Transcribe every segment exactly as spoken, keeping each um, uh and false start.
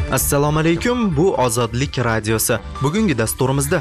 Assalomu alaykum, bu Ozodlik radiosi. Bugungi dasturimizda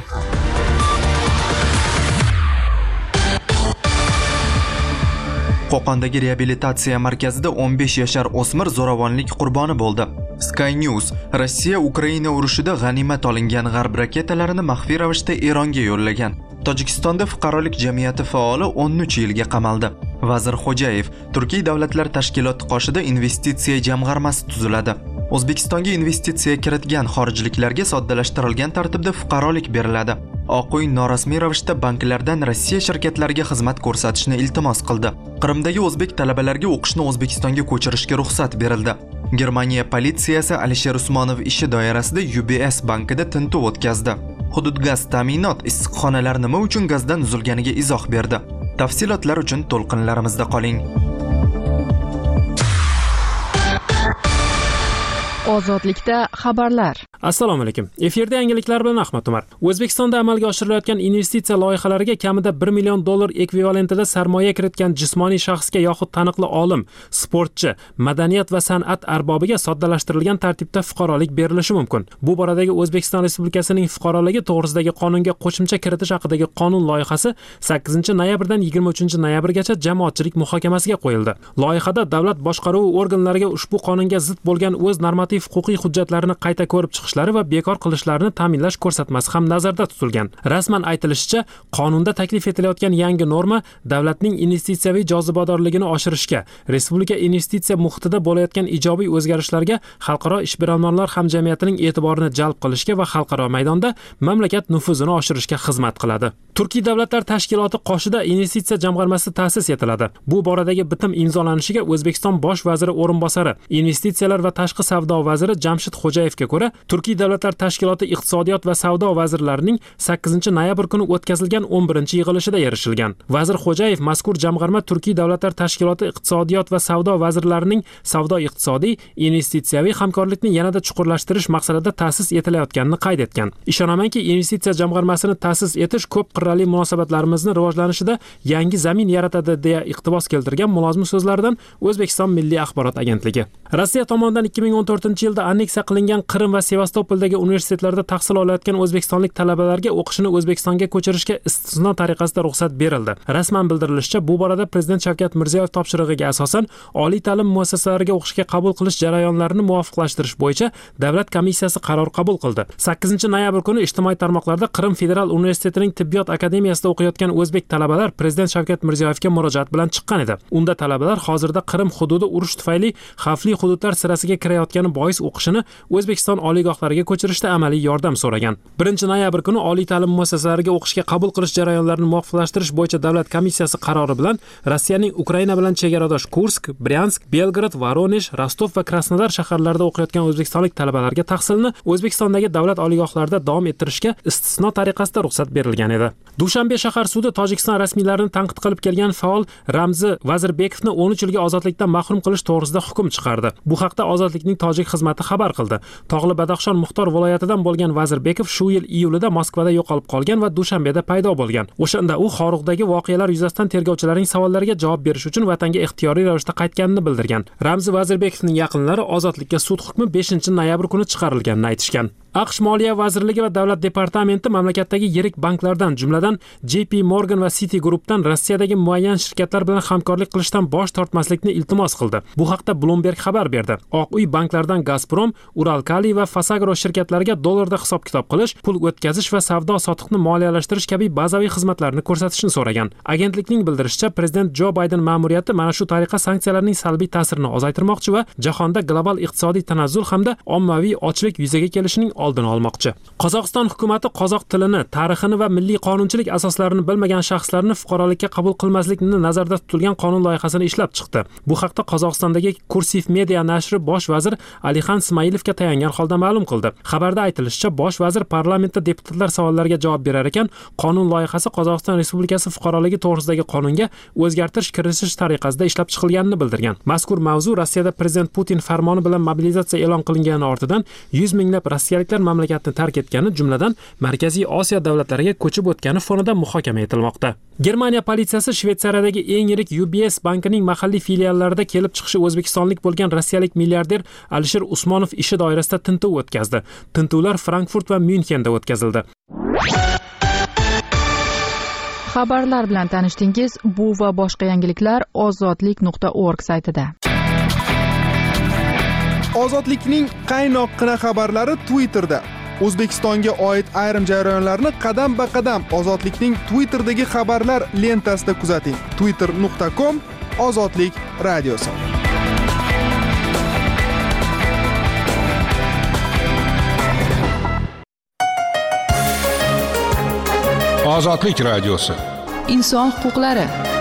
Qo'qondagi reabilitatsiya markazida o'n besh yashar o'smir zo'ravonlik qurboni bo'ldi. Sky News: Rossiya Ukraina urushida g'animat olingan g'arb raketalarini maxfiy ravishda Eronga yo'llagan. Tojikistonda fuqarolik jamiyati faoli o'n uch yilga qamaldi. Vazir Xo'jayev: Turkiy davlatlar tashkiloti qoshida investitsiya jamg'armasi tuziladi. O'zbekistonga investitsiya kiritgan xorijliklarga soddalashtirilgan tartibda fuqarolik beriladi. Oq uy norasmiy ravishda banklardan Rossiya shirkatlariga xizmat ko'rsatishni iltimos qildi. Qrimdagi o'zbek talabalarga o'qishni O'zbekistonga ko'chirishga ruxsat berildi. Germaniya politsiyasi Alisher Usmonov ishi doirasida U B S bankida tintuv o'tkazdi. Hudud gaz ta'minot issiqxonalar nima uchun gazdan uzilganiga izoh berdi. Tafsilotlar uchun to'lqinlarimizda qoling. Ozodlikda xabarlar. Assalomu alaykum. Efirda yangiliklar bilan Ahmad Umar. O'zbekistonda amalga oshirilayotgan investitsiya loyihalariga kamida bir million dollar ekvivalentida sarmoya kiritgan jismoniy shaxsga yoxud taniqli olim, sportchi, madaniyat va san'at arbobiga soddalashtirilgan tartibda fuqarolik berilishi mumkin. Bu boradagi O'zbekiston Respublikasining fuqaroligi to'g'risidagi qonunga qo'shimcha kiritish haqidagi qonun loyihasi sakkizinchi noyabrdan yigirma uchinchi noyabrgacha jamoatchilik muhokamasiga qo'yildi. Loyihada davlat boshqaruvi organlariga ushbu qonunga zid bo'lgan o'z normativ huquqiy hujjatlarini qayta ko'rib chiqishlari va bekor qilishlarini ta'minlash ko'rsatmasi ham nazarda tutilgan. Rasman aytilishicha, qonunda taklif etilayotgan yangi norma davlatning investitsiyaviy jozibadorligini oshirishga, respublika investitsiya muhitida bo'layotgan ijobiy o'zgarishlarga xalqaro ishbilarmonlar hamjamiyatining e'tiborini jalb qilishga va xalqaro maydonda mamlakat nufuzini oshirishga xizmat qiladi. Turkiy davlatlar tashkiloti qoshida investitsiya jamg'armasi ta'sis etiladi. Bu boradagi bitim imzolanishiga O'zbekiston bosh vaziri o'rinbosari, investitsiyalar va tashqi savdo vaziri Jamshid Xo'jayevga ko'ra, Turkiy davlatlar tashkiloti iqtisodiyot va savdo vazirlarining sakkizinchi noyabr kuni o'tkazilgan o'n birinchi yig'ilishida erishilgan. Vazir Xo'jayev mazkur jamg'arma Turkiy davlatlar tashkiloti iqtisodiyot va savdo vazirlarining savdo-iqtisodiy, investitsiyaviy hamkorlikni yanada chuqurlashtirish maqsadida ta'sis etilayotganini qayd etgan. Ishonamanki, investitsiya jamg'armasini ta'sis etish ko'p qirrali munosabatlarimizni rivojlanishida yangi zamin yaratadi deya iqtibos keltirgan mulozim so'zlaridan O'zbekiston Milliy axborot agentligi. Rossiya tomonidan ikki ming o'n to'rtinchi yilda anneksiya qilingan Qrim va Sevastopoldagi universitetlarda tahsil olayotgan o'zbekistonlik talabalarga o'qishni O'zbekistonga ko'chirishga istisno tariqasida ruxsat berildi. Rasman bildirilishicha, bu borada Prezident Shavkat Mirziyoyev topshirig'iga asosan oliy ta'lim muassasalariga o'qishga qabul qilish jarayonlarini muvofiqlashtirish bo'yicha davlat komissiyasi qaror qabul qildi. sakkizinchi noyabr kuni ijtimoiy tarmoqlarda Qrim Federal universitetining tibbiyot akademiyasida o'qiyotgan o'zbek talabalar Prezident Shavkat Mirziyoyevga murojaat bilan chiqqan edi. Unda talabalar hozirda Qrim hududi urush tufayli xavfli hududlar sirasiga kirayotgani bois o'qishini O'zbekiston oliygohlariga ko'chirishda amaliy yordam so'ragan. birinchi noyabr kuni oliy ta'lim muassasalariga o'qishga qabul qilish jarayonlarini muvofiqlashtirish bo'yicha davlat komissiyasi qarori bilan Rossiyaning Ukraina bilan chegaradosh Kursk, Bryansk, Belgrad, Voronej, Rostov va Krasnodar shaharlarida o'qiyotgan o'zbekistonlik talabalarga tahsilni O'zbekistondagi davlat oliygohlarida davom ettirishga istisno tariqasida ruxsat berilgan edi. Dushanbe shahar sudi Tojikiston rasmiylarini tanqid qilib kelgan faol Ramzi Vazirbekovni o'n uch yilga ozodlikdan mahrum qilish to'g'risida hukm chiqardi. Bu haqda Ozodlikning tojik xizmati xabar qildi. Tog'li Badaxshon Muxtor viloyatidan bo'lgan Vazirbekov shu yil iyulida Moskvada yo'qolib qolgan va Dushanbeda paydo bo'lgan. O'shanda u Xorug'dagi voqealar yuzasidan tergovchilarning savollariga javob berish uchun vatanga ixtiyoriy ravishda qaytganini bildirgan. Ramzi Vazirbekovning yaqinlari ozodlikka sud hukmi beshinchi noyabr kuni chiqarilganini aytishgan. AQSh Moliya vazirligi va davlat departamenti mamlakatdagi yirik banklardan, jumladan J P Morgan va City Group'dan Rossiyadagi muayyan shirkatlar bilan hamkorlik qilishdan bosh tortmaslikni iltimos qildi. Bu haqda Bloomberg xabar berdi. Oq uy banklardan Gazprom, Uralkali va Fasagro shirkatlariga dollarda hisob-kitob qilish, pul o'tkazish va savdo-sotiqni moliyalashtirish kabi bazaviy xizmatlarni ko'rsatishni so'ragan. Agentlikning bildirishicha, prezident Jo Bayden ma'muriyati mana shu tariqa sanksiyalarning salbiy ta'sirini ozaytirmoqchi va jahonda global iqtisodiy tanazzul hamda ommaviy ochlik yuzaga kelishining oldini olmoqchi. Qozog'iston hukumatı qozoq tilini, tarixini va milliy qonunchilik asoslarini bilmagan shaxslarni fuqarolikka qabul qilmaslikni nazarda tutilgan qonun loyihasini ishlab chiqdi. Bu haqda Qozog'istondagi Kursiv Media nashri bosh vazir Alixan Ismailovga tayangan holda ma'lum qildi. Xabarda aytilishicha, bosh vazir parlamentda deputatlar savollariga javob berar ekan, qonun loyihasi Qozog'iston Respublikasi fuqaroligi to'g'risidagi qonunga o'zgartirish kiritish tariqasida ishlab chiqilganini bildirgan. Mazkur mavzu Rossiyada prezident Putin farmoni bilan mobilizatsiya e'lon qilingani ortidan yuz minglab rossiyalik diktator mamlakatni tark etgani, jumladan Markaziy Osiyo davlatlariga ko'chib o'tgani fonida muhokama etilmoqda. Germaniya politsiyasi Shveysariyadagi eng yirik U B S bankining mahalliy filiallarida kelib chiqishi o'zbekistonlik bo'lgan rossiyalik milliarder Alisher Usmonov ishi doirasida tintuv o'tkazdi. Tintuvlar Frankfurt va Myunxenda o'tkazildi. Xabarlar bilan tanishdingiz. Bu va boshqa yangiliklar ozodlik nuqta org saytida. Ozodlikning qaynoqqina xabarlari Twitterda. O'zbekistonga oid ayrim jarayonlarni qadam-ba-qadam Ozodlikning Twitterdagi xabarlar lentasida kuzating. twitter nuqta com Ozodlik radiosi. Ozodlik radiosi. Inson huquqlari.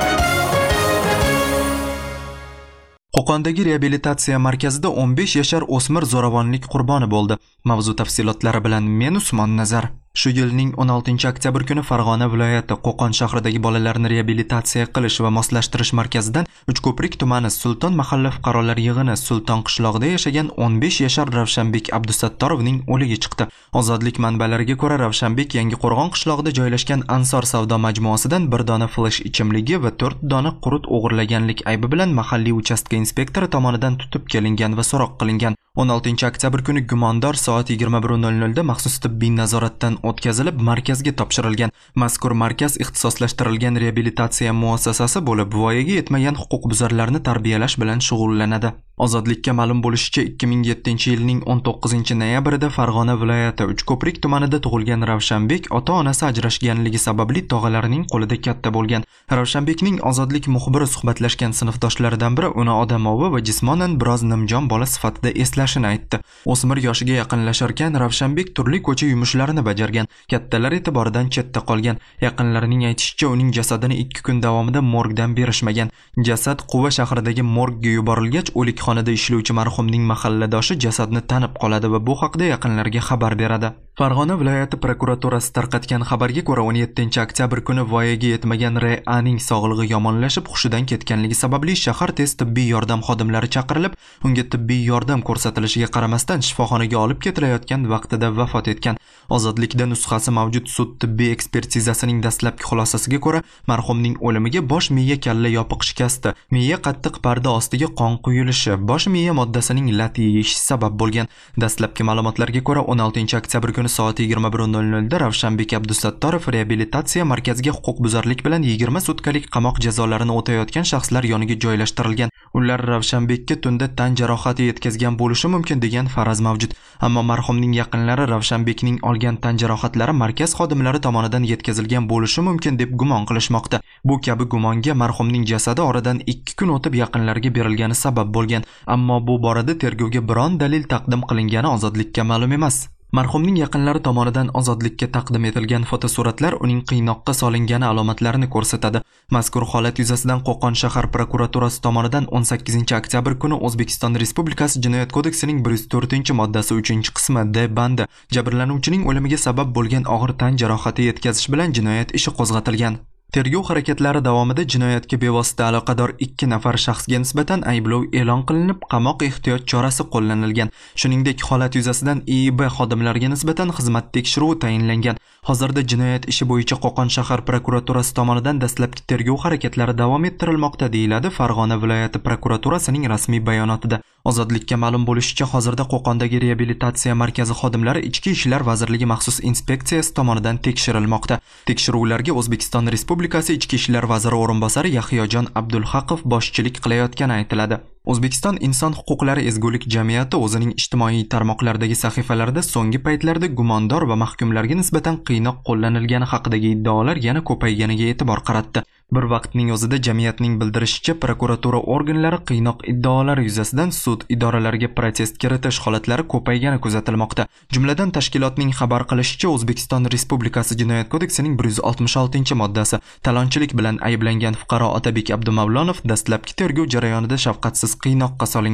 Qo'qondagi reabilitatsiya markazida o'n besh yashar o'smir zo'ravonlik qurboni bo'ldi. Mavzu tafsilotlari bilan men Usmon Nazar. Shu yilning o'n oltinchi oktyabr kuni Farg'ona viloyati Qo'qon shahridagi bolalarni reabilitatsiya qilish va moslashtirish markazidan Uchko'prik tumani Sulton mahalla fuqarolar yig'ini Sulton qishlog'ida yashagan o'n besh yashar Ravshanbek Abdusattarovning o'ligi chiqdi. Ozodlik manbalariga ko'ra, Ravshanbek Yangiqo'rg'on qishlog'ida joylashgan Ansor savdo majmuasidan bir dona flash ichimligi va to'rt dona qurut o'g'irlaganlik aybi bilan mahalliy uchastka inspektori tomonidan tutib kelingan va so'roq qilingan. o'n oltinchi oktyabr kuni gumondor soat yigirma bir nol nol da maxsus tibbiy nazoratdan o'tkazilib markazga topshirilgan. Mazkur markaz ixtisoslashtirilgan reabilitatsiya muassasasi bo'lib, voyaga yetmagan huquqbuzarlarni tarbiyalash bilan shug'ullanadi. Ozodlikka ma'lum bo'lishicha, ikki ming yettinchi yilning o'n to'qqizinchi noyabrida Farg'ona viloyati Uchko'prik tumanida tug'ilgan Ravshanbek ota-onasi ajrashganligi sababli tog'alarining qo'lida katta bo'lgan. Ravshanbekning Ozodlik muxbiri suhbatlashgan sinfdoshlaridan biri uni odamovi va jismonan biroz nimjon bola sifatida eslashini aytdi. O'smir yoshiga yaqinlasharkan Ravshanbek turli ko'cha yumushlarini bajargan, kattalar e'tiboridan chetda qolgan. Yaqinlarining aytishicha, uning jasadini ikki kun davomida morgdan berishmagan. Jasad Quva shahridagi morgga yuborilgach, o'likxonada ishlovchi marhumning mahalladoshi jasadni tanib qoladi va bu haqda yaqinlarga xabar beradi. Farg'ona viloyati prokuraturasi tarqatgan xabarga ko'ra, o'n yettinchi oktyabr kuni voyaga yetmagan R A ning sog'lig'i yomonlashib, hushidan ketganligi sababli shahar tez tibbiy yordam xodimlari chaqirilib, unga tibbiy yordam ko'rsatilishiga qaramasdan shifoxonaga olib ketilayotgan vaqtida vafot etgan. Ozodlikda nusxasi mavjud sud tibbiy ekspertizasining dastlabki xulosasiga ko'ra, marhumning o'limiga bosh miya kalla yopiq shikasti, miya qattiq parda ostiga qon quyilishi, bosh miya moddasining lat yeyishi sabab bo'lgan. Dastlabki ma'lumotlarga ko'ra, o'n oltinchi oktyabr kuni soat yigirma bir nol nol da Ravshanbek Abdusattorov reabilitatsiya markaziga huquqbuzarlik bilan yigirma sutkalik qamoq jazolarini o'tayotgan shaxslar yoniga joylashtirilgan. Ular Ravshanbekka tunda tan jarohati yetkazgan bo'lishi mumkin degan faraz mavjud. Ammo marhumning yaqinlari Ravshanbekning olgan tan jarohatlari markaz xodimlari tomonidan yetkazilgan bo'lishi mumkin deb gumon qilishmoqda. Bu kabi gumonga marhumning jasadi oradan ikki kun o'tib yaqinlarga berilgani sabab bo'lgan. Ammo bu borada tergovga biron dalil taqdim qilingani Ozodlikka ma'lum emas. Marhumning yaqinlari tomonidan Ozodlikka taqdim etilgan fotosuratlar uning qiynoqqa solingani alomatlarini ko'rsatadi. Mazkur holat yuzasidan Qo'qon shahar prokuraturasi tomonidan o'n sakkizinchi oktyabr kuni O'zbekiston Respublikasi Jinoyat kodeksining bir yuz to'rtinchi moddasi uchinchi qismi D bandi jabrlanuvchining o'limiga sabab bo'lgan og'ir tan jarohati yetkazish bilan jinoyat ishi qo'zg'atilgan. Tergov harakatlari davomida jinoyatga bevosita aloqador ikki nafar shaxsga nisbatan ayblov e'lon qilinib, qamoq ehtiyot chorasi qo'llanilgan. Shuningdek, holat yuzasidan I I B xodimlariga nisbatan xizmat tekshiruvi tayinlangan. Hozirda jinoyat ishi bo'yicha Qo'qon shahar prokuraturasi tomonidan dastlabki tergov harakatlari davom ettirilmoqda, deyiladi Farg'ona viloyati prokuraturasining rasmiy bayonotida. Ozodlikka ma'lum bo'lishicha, hozirda Qo'qondagi reabilitatsiya markazi xodimlari Ichki ishlar vazirligi maxsus inspeksiyasi tomonidan tekshirilmoqda. Tekshiruvlarga O'zbekiston Respublikasi Ichki ishlar vaziri o'rinbosari Yahyojon Abdulhaqov boshchilik qilayotgani aytiladi. O'zbekiston inson huquqlari ezgulik jamiyati o'zining ijtimoiy tarmoqlardagi sahifalarida so'nggi paytlarda gumondor va mahkumlarga nisbatan qiynoq qo'llanilgani haqidagi iddaolar yana ko'payganiga e'tibor qaratdi. Bir vaqtning o'zida jamiyatning bildirishicha, prokuratura organlari qiynoq iddaolari yuzasidan sud idoralariga protest kiritish holatlari ko'paygani kuzatilmoqda. Jumladan tashkilotning xabar qilishicha, O'zbekiston Respublikasi Jinoyat kodeksining bir yuz oltmish oltinchi moddasi talonchilik bilan ayblangan fuqaro Otabek Abdumavlonov dastlabki tergov jarayonida shafqatsiz qiynoqqa solingan.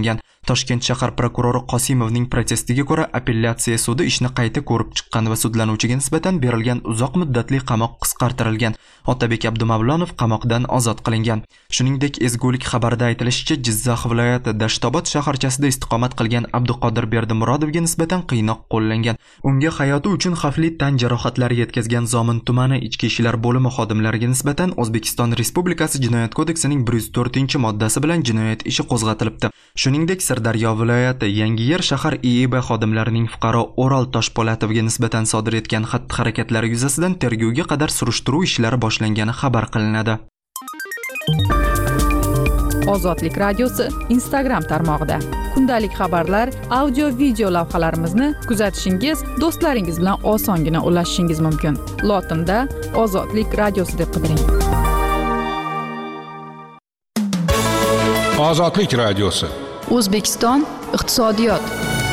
Toshkent shahar prokurori Qosimovning protestiga ko'ra apellyatsiya sudi ishni qayta ko'rib chiqqan va sudlanuvchiga nisbatan berilgan uzoq muddatli qamoq qisqartirilgan. Otabek Abdumavlonov qamoqdan ozod qilingan. Shuningdek, ezgulik xabarida aytilishicha, Jizzax viloyati Dashtobod shaharchasida istiqomat qilgan Abduqodir Berdimurodovga nisbatan qiynoq qo'llangan. Unga hayoti uchun xavfli tan jarohatlari yetkazgan Zomin tumani ichki ishlar bo'limi xodimlariga nisbatan O'zbekiston Respublikasi Jinoyat kodeksining bir yuz to'rtinchi moddasi bilan jinoyat ishi qo'zg'atilibdi. Shuningdek, Sirdaryo viloyati Yangiyer shahar I E B xodimlarining fuqaro O'ral Toshpo'latovga nisbatan sodir etgan xatti-harakatlari yuzasidan tergovga qadar surishtiruv ishlari boshlangani xabar qilinadi. Ozodlik radiosi Instagram tarmog'ida kundalik xabarlar, audio video lavhalarimizni kuzatishingiz, do'stlaringiz bilan osongina ulashishingiz mumkin. Lotinda Ozodlik radiosi deb qidiring. Ozodlik radiosi. O'zbekiston iqtisodiyot.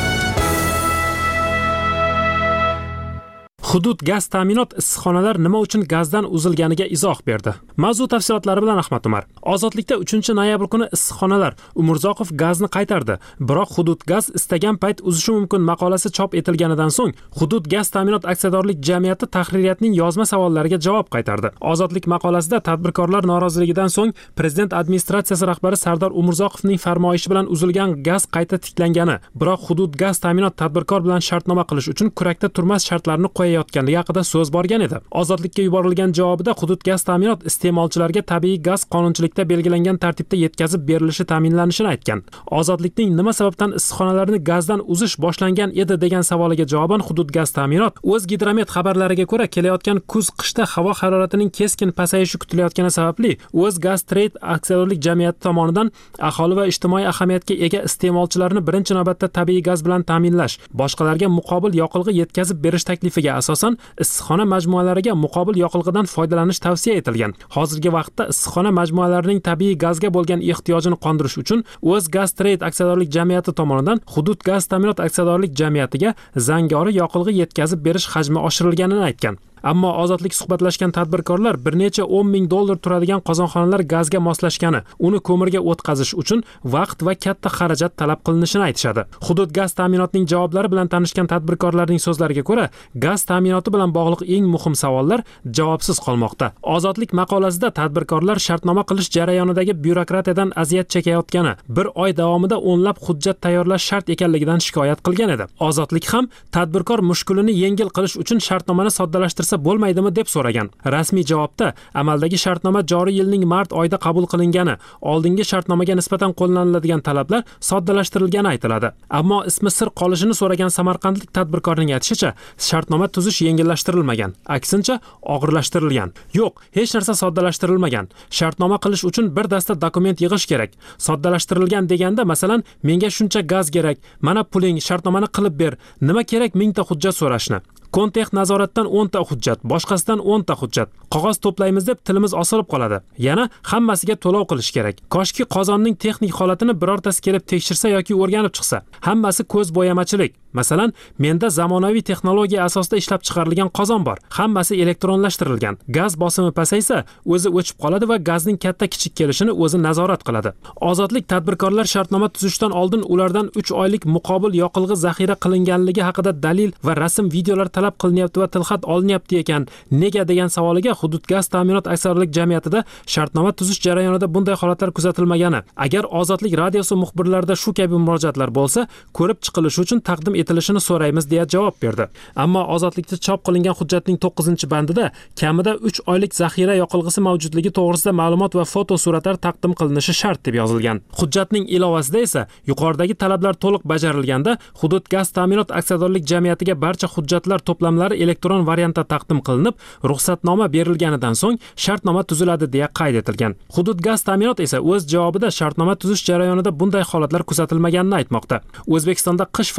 Hudud gaz ta'minot issiqxonalar nima uchun gazdan uzilganiga izoh berdi. Mavzu tafsilotlari bilan Ahmad Umar. Ozodlikda uchinchi noyabr kuni issiqxonalar Umurzoqov gazni qaytardi. Biroq hudud gaz istagan payt uzishi mumkin maqolasi chop etilganidan so'ng Hudud gaz ta'minot aksiyadorlik jamiyati tahririyatning yozma savollariga javob qaytardi. Ozodlik maqolasida tadbirkorlar noroziligidan so'ng prezident administratsiyasi rahbari Sardor Umurzoqovning farmoyishi bilan uzilgan gaz qayta tiklangani, biroq hudud gaz ta'minot tadbirkor bilan shartnoma qilish uchun kurakda turmas shartlarni qo'yayotgani haqida so'z borgan edi. Ozodlikka yuborilgan javobida hudud gaz ta'minot iste'molchilarga tabiiy gaz qonunchilikda belgilangan tartibda yetkazib berilishi ta'minlanishini aytgan. Ozodlikning nima sababdan issiqxonalarni gazdan uzish boshlangan edi degan savoliga javoban hudud gaz ta'minot o'z gidromet xabarlariga ko'ra kelayotgan kuz-qishda havo haroratining keskin pasayishi kutilayotgani sababli o'z gaz trade aksiyadorlik jamiyati tomonidan aholi va ijtimoiy ahamiyatga ega iste'molchilarni birinchi navbatda tabiiy gaz bilan ta'minlash, boshqalarga muqobil yoqilg'i yetkazib berish taklifiga asosan issiqxona majmualariga muqobil yoqilg'idan foydalanish tavsiya etilgan. Hozirgi vaqtda issiqxona majmualarining tabiiy gazga bo'lgan ehtiyojini qondirish uchun o'z gaz trade aksiyadorlik jamiyati tomonidan hudud gaz ta'minot aksiyadorlik jamiyatiga zangori yoqilg'i yetkazib berish hajmi oshirilganini aytgan. Ammo ozodlik suhbatlashgan tadbirkorlar bir necha o'n ming dollar turadigan qozonxonalar gazga moslashgani, uni ko'mirga o'tkazish uchun vaqt va katta xarajat talab qilinishini aytishadi. Hudud gaz ta'minotining javoblari bilan tanishgan tadbirkorlarning so'zlariga ko'ra, gaz ta'minoti bilan bog'liq eng muhim savollar javobsiz qolmoqda. Ozodlik maqolasida tadbirkorlar shartnoma qilish jarayonidagi byurokratiyadan aziyat chekayotgani, bir oy davomida o'nlab hujjat tayyorlash shart ekanligidan shikoyat qilgan edi. Ozodlik ham tadbirkor mushkulini yengil qilish uchun shartnomani soddalashtirsa bo'lmaydimi deb so'ragan. Rasmiy javobda amaldagi shartnoma joriy yilning mart oyida qabul qilingani, oldingi shartnomaga nisbatan qo'llaniladigan talablar soddalashtirilgani aytiladi. Ammo ismi sir qolishini so'ragan samarqandlik tadbirkorning aytishicha, shartnoma tuzish yengillashtirilmagan, aksincha og'irlashtirilgan. Yo'q, hech narsa soddalashtirilmagan. Shartnoma qilish uchun bir dasta dokument yig'ish kerak. Soddalashtirilgan deganda, masalan, menga shuncha gaz kerak, mana puling, shartnomani qilib ber. Nima kerak mingta hujjat so'rashni? Kontext nazoratdan o'n ta hujjat, boshqasidan o'n ta hujjat. Qog'oz to'playmiz deb tilimiz osilib qoladi. Yana hammasiga to'lov qilish kerak. Koshki qozonning texnik holatini birortasi kelib tekshirsa yoki o'rganib chiqsa. Hammasi ko'z bo'yamachilik. Masalan, menda zamonaviy texnologiya asosida ishlab chiqarilgan qozon bor. Hammasi elektronlashtirilgan. Gaz bosimi pasaysa, o'zi o'chib qoladi va gazning katta-kichik kelishini o'zi nazorat qiladi. Ozodlik tadbirkorlar shartnoma tuzishdan oldin ulardan uch oylik muqobil yoqilg'i zaxira qilinganligi haqida dalil va rasm videolar talab qilinyapti va tilxat olinyapti ekan. Nega degan savoliga hudud gaz ta'minot aksiyadorlik jamiyatida shartnoma tuzish jarayonida bunday holatlar kuzatilmagani, agar Ozodlik radiosi muxbirlarida shu kabi murojaatlar bo'lsa, ko'rib chiqilishi uchun taqdim etilishini so'raymiz deya javob berdi. Ammo Ozodlikda chop qilingan hujjatning to'qqizinchi bandida kamida uch oylik zaxira yoqilg'isi mavjudligi to'g'risida ma'lumot va fotosuratlar taqdim qilinishi shart deb yozilgan. Hujjatning ilovasida esa yuqoridagi talablar to'liq bajarilganda hudud gaz ta'minot aksiyadorlik jamiyatiga barcha hujjatlar to'plamlari elektron variantda taqdim qilinib, ruxsatnoma berilganidan so'ng shartnoma tuziladi deya qayd etilgan. Hudud gaz ta'minot esa o'z javobida shartnoma tuzish jarayonida bunday holatlar kuzatilmaganini aytmoqda. O'zbekistonda qish faslida tabiiy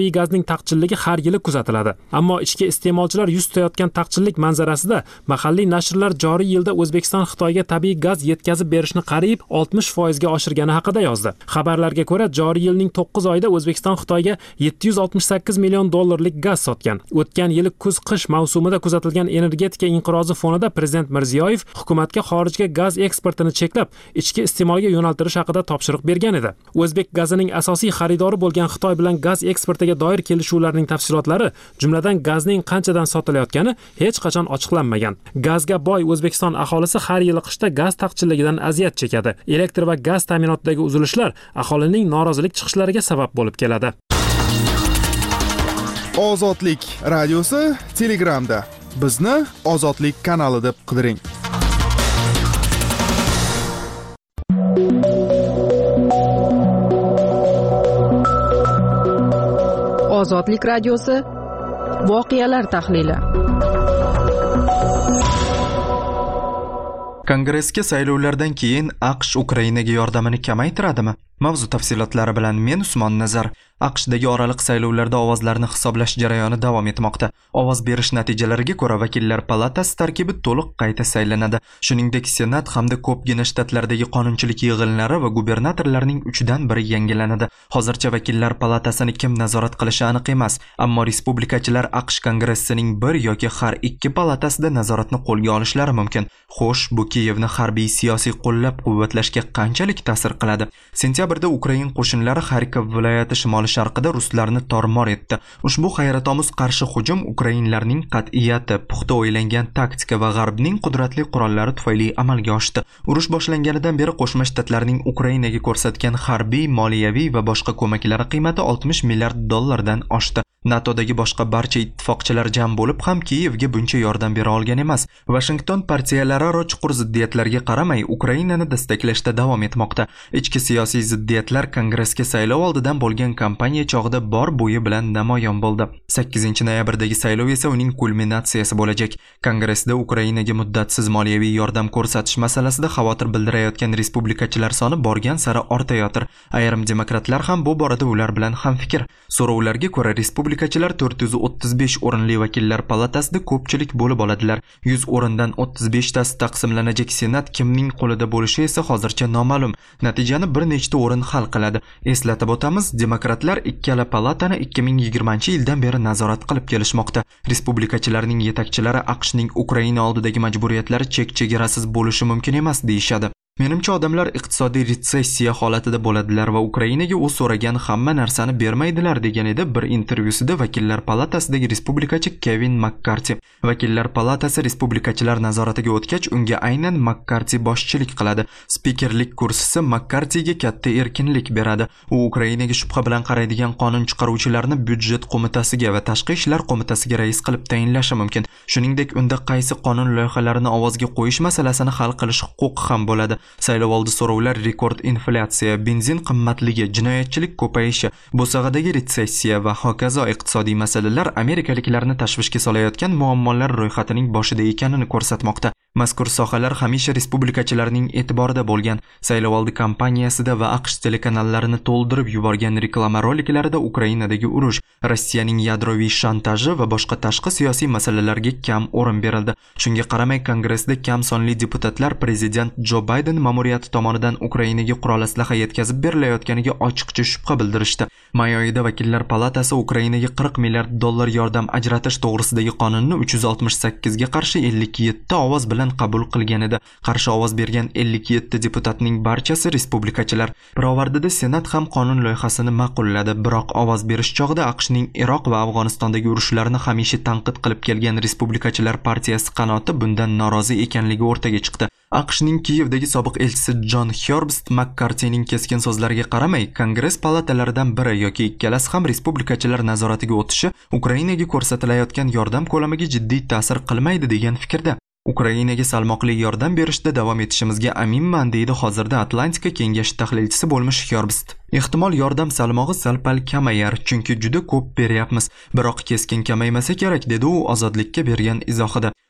tabiiy gazning taqchilligi har yili kuzatiladi. Ammo ichki iste'molchilar yuz tutayotgan taqchillik manzarasida mahalliy nashrlar joriy yilda O'zbekiston Xitoyga tabiiy gaz yetkazib berishni qariyb oltmish foiz ga oshirgani haqida yozdi. Xabarlarga ko'ra, joriy yilning to'qqiz oyida O'zbekiston Xitoyga yetti yuz oltmish sakkiz million dollarlik gaz sotgan. O'tgan yili kuz-qish mavsumida kuzatilgan energetika inqirozi fonida Prezident Mirziyoyev hukumatga xorijga gaz eksportini cheklab, ichki iste'molga yo'naltirish haqida topshiriq bergan edi. O'zbek gazining asosiy xaridori bo'lgan Xitoy bilan gaz eksportiga doir kelishuvlarning tafsilotlari, jumladan gazning qanchadan sotilayotgani hech qachon ochiqlanmagan. Gazga boy O'zbekiston aholisi har yili qishda gaz taqchilligidan aziyat chekadi. Elektr va gaz ta'minotidagi uzilishlar aholining norozilik chiqishlariga sabab bo'lib keladi. Ozodlik radiosi Telegramda. Bizni Ozodlik kanali deb qidiring. Ozodlik radiosi voqealar tahlili. Kongressga saylovlardan keyin AQSh Ukrainaga yordamini kamaytiradimi? Mavzu tafsilotlari bilan men Usmon Nazar. AQShdagi oraliq saylovlarda ovozlarni hisoblash jarayoni davom etmoqda. Ovoz berish natijalariga ko'ra vakillar palatasi tarkibi to'liq qayta saylanadi. Shuningdek, Senat hamda ko'pgina shtatlardagi qonunchilik yig'inlari va gubernatorlarning uchidan biri yangilanadi. Hozircha vakillar palatasini kim nazorat qilishi aniq emas, ammo respublikachilar AQSh kongressining bir yoki har ikki palatasida nazoratni qo'lga olishlari mumkin. Xo'sh, bu Kiyevni harbiy siyosiy qo'llab-quvvatlashga qanchalik ta'sir qiladi? Sentyabrda Ukraina qo'shinlari Xarkov viloyati shimoli sharqida ruslarni tormor etdi. Ushbu hayratomuz qarshi hujum Ukrainlarning qat'iyati, puxta o'ylangan taktika va g'arbning qudratli qurollari tufayli amalga oshdi. Urush boshlanganidan beri Qo'shma Shtatlarning Ukrainaga ko'rsatgan harbiy, moliyaviy va boshqa ko'maklari qiymati oltmish milliard dollardan oshdi. NATOdagi boshqa barcha ittifoqchilar jam bo'lib ham Kiyevga buncha yordam bera olgan emas. Washington partiyalararo chuqur ziddiyatlarga qaramay Ukrainani destaklashda davom etmoqda. Ichki siyosiy ziddiyatlar Kongressga saylov oldidan bo'lgan kampaniya chog'ida bor bo'yi bilan namoyon bo'ldi. sakkizinchi noyabrdagi saylov esa uning kulminatsiyasi bo'lajak. Kongressda Ukrainaga muddatsiz moliyaviy yordam ko'rsatish masalasida xavotir bildirayotgan respublikachilar soni borgan sari ortayotir. Ayrim demokratlar ham bu borada ular bilan hamfikr. So'rovlarga ko'ra respublikachilar to'rt yuz o'ttiz besh o'rinli vakillar palatasida ko'pchilik bo'lib oladilar. yuz o'rindan o'ttiz besh tasi taqsimlanajak Senat kimning qo'lida bo'lishi esa hozircha noma'lum. Natijani bir nechta o'rin hal qiladi. Eslatib o'tamiz, demokratlar ikkala palatani ikki ming yigirmanchi yildan beri nazorat qilib kelishmoqda. Respublikachilarning yetakchilari AQShning Ukraina oldidagi majburiyatlari chek-chegarasiz bo'lishi mumkin emas deyishadi. Menimcha odamlar iqtisodiy retsessiya holatida bo'ladilar va Ukrainaga u so'ragan hamma narsani bermaydilar degan edi bir intervyusida vakillar palatasidagi respublikachi Kevin McCarthy. Vakillar palatasi respublikachilar nazoratiga o'tgach, unga aynan McCarthy boshchilik qiladi. Spikerlik kursisi McCarthyga katta erkinlik beradi. U Ukrainaga shubha bilan qaraydigan qonun chiqaruvchilarni byudjet qo'mitasiga va tashqi ishlar qo'mitasiga rais qilib tayinlashi mumkin. Shuningdek, unda qaysi qonun loyihalarini ovozga qo'yish masalasini hal qilish huquqi ham bo'ladi. Saylovoldi so'rovlar rekord inflyatsiya, benzin qimmatligi, jinoyatchilik ko'payishi, bo'sag'adagi retsessiya va hokazo iqtisodiy masalalar amerikaliklarni tashvishga solayotgan muammolar ro'yxatining boshida ekanini ko'rsatmoqda. Mazkur sohalar hamisha respublikachilarning e'tiborida bo'lgan. Saylovoldi kampaniyasida va AQSh telekanallarini to'ldirib yuborgan reklama roliklarida Ukrainadagi urush, Rossiyaning yadroviy shantaji va boshqa tashqi siyosiy masalalarga kam o'rin berildi. Shunga qaramay, Kongressda kam sonli deputatlar prezident Jo Bayden ma'muriyati tomonidan Ukrainaga qurol aslaha yetkazib berilayotganiga ochiqcha shubha bildirishdi. May oyida vakillar palatasi Ukrainaga qirq milliard dollar yordam ajratish to'g'risidagi qonunni uch yuz oltmish sakkiz ga qarshi ellik yetti ovoz bilan qabul qilgan edi. Qarshi ovoz bergan ellik yetti deputatning barchasi respublikachilar. Pirovardida Senat ham qonun loyihasini ma'qulladi, biroq ovoz berish chog'ida AQShning Iroq va Afg'onistondagi urushlarni hamisha tanqid qilib kelgan respublikachilar partiyasi qanoti bundan norozi ekanligi o'rtaga chiqdi. AQShning Kiyevdagi sobiq elchisi John Herbst McCarthyning keskin so'zlariga qaramay, Kongress palatalaridan biri yoki ikkalasi ham respublikachilar nazoratiga o'tishi Ukrainaga ko'rsatilayotgan yordam ko'lamiga jiddiy ta'sir qilmaydi degan fikrda. Ukrainaga salmoqli yordam berishda davom etishimizga aminman, deydi hozirda Atlantika kengashi tahlilchisi bo'lmish Herbst. Ehtimol yordam salmog'i sal-pal kamayar, chunki juda ko'p beryapmiz, biroq keskin kamaymasa kerak, dedi u Ozodlikka bergan izohida.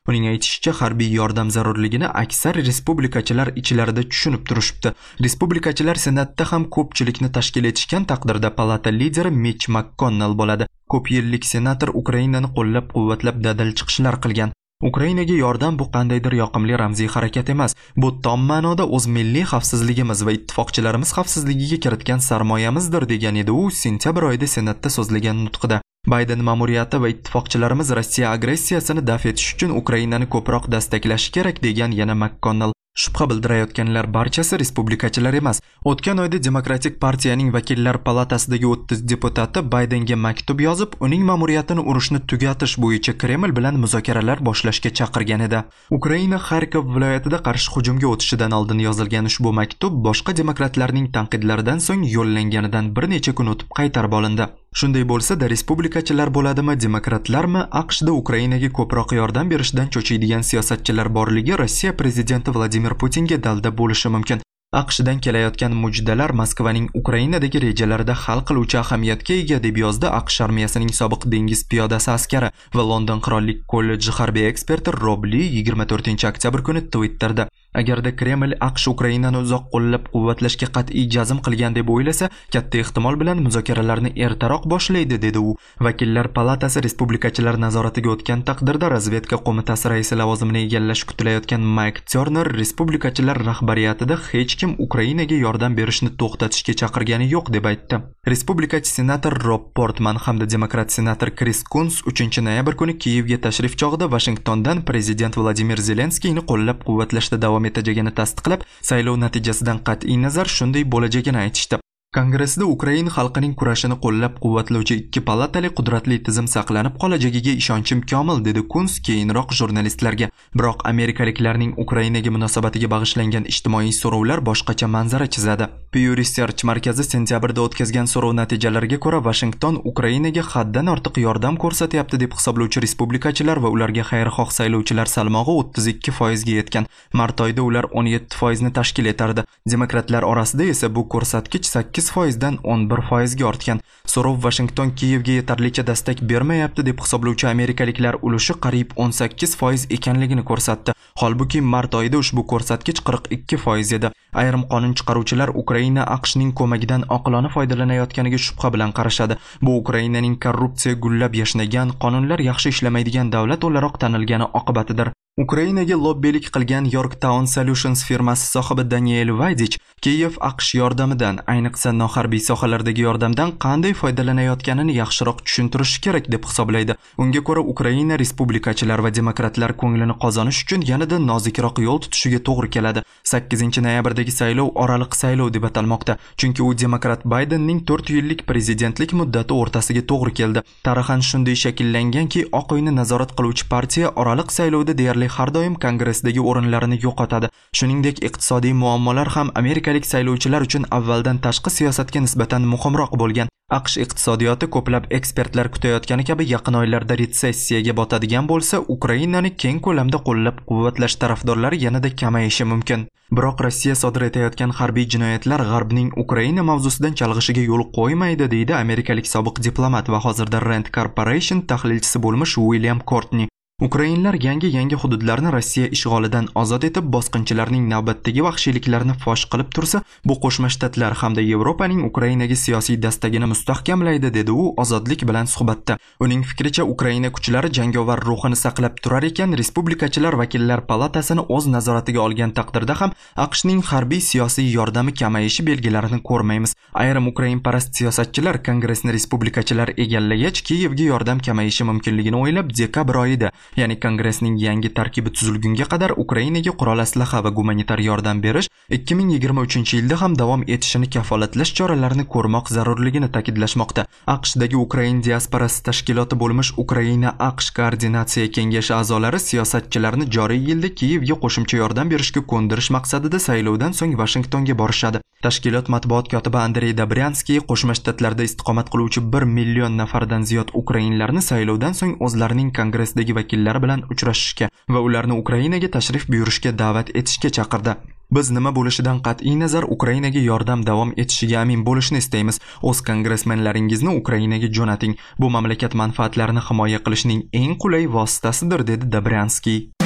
Uning aytishicha, harbiy yordam zarurligini aksar respublikachilar ichlarida tushunib turishibdi. Respublikachilar Senatda ham ko'pchilikni tashkil etishgan taqdirda palata lideri Mitch McConnell bo'ladi. Ko'p yillik senator Ukrainani qo'llab-quvvatlab dadil chiqishlar qilgan. Ukrainaga yordam bu qandaydir yoqimli ramziy harakat emas. Bu tom ma'noda o'z milliy xavfsizligimiz va ittifoqchilarimiz xavfsizligiga kiritgan sarmoyamizdir degan edi u sentyabr oyida Senatda so'zlagan nutqida. Bayden ma'muriyati va ittifoqchilarimiz Rossiya agressiyasini daf etish uchun Ukrainani ko'proq dastaklashi kerak degan yana McConnell. Shubha bildirayotganlar barchasi respublikachilar emas. O'tgan oyda Demokratik partiyaning vakillar palatasidagi o'ttiz deputati Baydenga maktub yozib, uning ma'muriyatini urushni tugatish bo'yicha Kreml bilan muzokaralar boshlashga chaqirgan edi. Ukraina Xarkov viloyatida qarshi hujumga o'tishidan oldin yozilgan ushbu maktub boshqa demokratlarning tanqidlaridan so'ng yo'llanganidan bir necha kun o'tib qaytarib olindi. Shunday bo'lsa-da, respublikachilar bo'ladimi, demokratlarmi, AQShda Ukrainaga ko'proq yordam berishdan cho'chiydigan siyosatchilar borligi Rossiya prezidenti Vladimir Putinga dalda bo'lishi mumkin. AQShdan kelayotgan mujdalar Moskvaning Ukrainadagi rejalarida hal qiluvchi ahamiyatga ega deb yozdi AQSh armiyasining sobiq dengiz piyodasi askari va London qirollik kolleji harbiy eksperti Rob Lee yigirma to'rtinchi oktyabr kuni Twitterda. Agarda Kreml AQSh Ukrainani uzoq qo'llab-quvvatlashga qat'iy jazm qilgan deb o'ylasa, katta ehtimol bilan muzokaralarni ertaroq boshlaydi, dedi u. Vakillar palatasi respublikachilar nazoratiga o'tgan taqdirda razvedka qo'mitasi raisi lavozimini egallash kutilayotgan Mike Turner respublikachilar rahbariyatida hech kim Ukrainaga yordam berishni to'xtatishga chaqirgani yo'q deb aytdi. Respublikachi senator Rob Portman hamda demokrat senator Chris Coons uchinchi noyabr kuni Kiyevga tashrif chog'ida Washingtondan prezident Vladimir Zelenskiyni qo'llab-quvvatlashda davom etajagini tasdiqlab, saylov natijasidan qat'iy nazar shunday bo'lajagini aytishdi. Kongressda Ukraina xalqining kurashini qo'llab-quvvatlovchi ikki palatali qudratli tizim saqlanib qolajagiga ishonchim komil, dedi Kunz keyinroq jurnalistlarga. Biroq amerikaliklarning Ukrainaga munosabatiga bag'ishlangan ijtimoiy so'rovlar boshqacha manzara chizadi. Pew Research markazi sentyabrda o'tkazgan so'rov natijalariga ko'ra, Washington Ukrainaga haddan ortiq yordam ko'rsatyapti deb hisoblovchi respublikachilar va ularga xayrixoh saylovchilar salmog'i o'ttiz ikki foizga yetgan. Mart oyida ular o'n yetti foizni tashkil etardi. Demokratlar orasida esa bu ko'rsatkich sakkiz foizdan o'n bir foizga ortgan. So'rov Washington Kiyevga yetarlicha dastak bermayapti deb hisoblovchi amerikaliklar ulushi qariyb o'n sakkiz foiz ekanligini ko'rsatdi. Holbuki mart oyida ushbu ko'rsatkich qirq ikki foiz edi. Ayrim qonun chiqaruvchilar Ukraina AQShning ko'magidan oqilona foydalanayotganiga shubha bilan qarashadi. Bu Ukrainaning korrupsiya gullab yashnagan, qonunlar yaxshi ishlamaydigan davlat o'laroq tanilgani oqibatidir. Ukrainaga lobbilik qilgan Yorktown Solutions firmasi sohibi Daniel Vaydich Kiyev AQSh yordamidan, ayniqsa noharbiy sohalardagi yordamdan qanday foydalanayotganini yaxshiroq tushuntirishi kerak deb hisoblaydi. Unga ko'ra, Ukraina respublikachilar va demokratlar ko'nglini qozonish uchun yanada nozikroq yo'l tutishiga to'g'ri keladi. sakkizinchi noyabrdagi saylov oraliq saylov deb atalmoqda, chunki u demokrat Baydenning to'rt yillik prezidentlik muddati o'rtasiga to'g'ri keldi. Tarixan shunday shakllanganki, Oq uyni nazorat qiluvchi partiya oraliq saylovda deyarli har doim kongressdagi o'rinlarini yo'qotadi. Shuningdek, iqtisodiy muammolar ham amerikalik saylovchilar uchun avvaldan tashqi siyosatga nisbatan muhimroq bo'lgan. AQSh iqtisodiyoti ko'plab ekspertlar kutayotgani kabi yaqin oylarda retsessiyaga botadigan bo'lsa, Ukrainani keng ko'lamda qo'llab-quvvatlash tarafdorlari yanada kamayishi mumkin. Biroq Rossiya sodir etayotgan harbiy jinoyatlar G'arbning Ukraina mavzusidan chalg'ishiga yo'l qo'ymaydi, deydi amerikalik sobiq diplomat va hozirda Rand Corporation tahlilchisi bo'lmish William Courtney. Ukrainlar yangi-yangi hududlarni Rossiya ishg'olidan ozod etib, bosqinchilarning navbatdagi vahshiyliklarini fosh qilib tursa, bu Qo'shma Shtatlar hamda Yevropaning Ukrainaga siyosiy dastagini mustahkamlaydi, dedi u ozodlik bilan suhbatda. Uning fikricha, Ukraina kuchlari jangovar ruhini saqlab turar ekan, respublikachilar vakillar palatasini o'z nazoratiga olgan taqdirda ham AQShning harbiy siyosiy yordami kamayishi belgilarini ko'rmaymiz. Ayrim Ukrainparast siyosatchilar Kongressni respublikachilar egallagach, Kiyevga yordam kamayishi mumkinligini o'ylab, dekabr oyida ya'ni Kongressning yangi tarkibi tuzilgunga qadar Ukrainaga qurol aslaha va gumanitar yordam berish ikki ming yigirma uchinchi yilda ham davom etishini kafolatlash choralarini ko'rmoq zarurligini ta'kidlashmoqda. AQShdagi Ukrain diasporasi tashkiloti bo'lmish Ukraina AQSh koordinatsiya kengashi a'zolari siyosatchilarni joriy yilda Kiyevga qo'shimcha yordam berishga ko'ndirish maqsadida saylovdan so'ng Washingtonga borishadi. Tashkilot matbuot kotibi Andrey Dobryanskiy Qo'shma Shtatlarda istiqomat qiluvchi bir million nafardan ziyod ukrainlarni saylovdan so'ng o'zlarining kongressdagi vakillari bilan uchrashishga va ularni Ukrainaga tashrif buyurishga da'vat etishga chaqirdi. Biz nima bo'lishidan qat'iy nazar Ukrainaga yordam davom etishiga amin bo'lishni istaymiz. O'z kongressmenlaringizni Ukrainaga jo'nating. Bu mamlakat manfaatlarini himoya qilishning eng qulay vositasidir, dedi Dobryanskiy.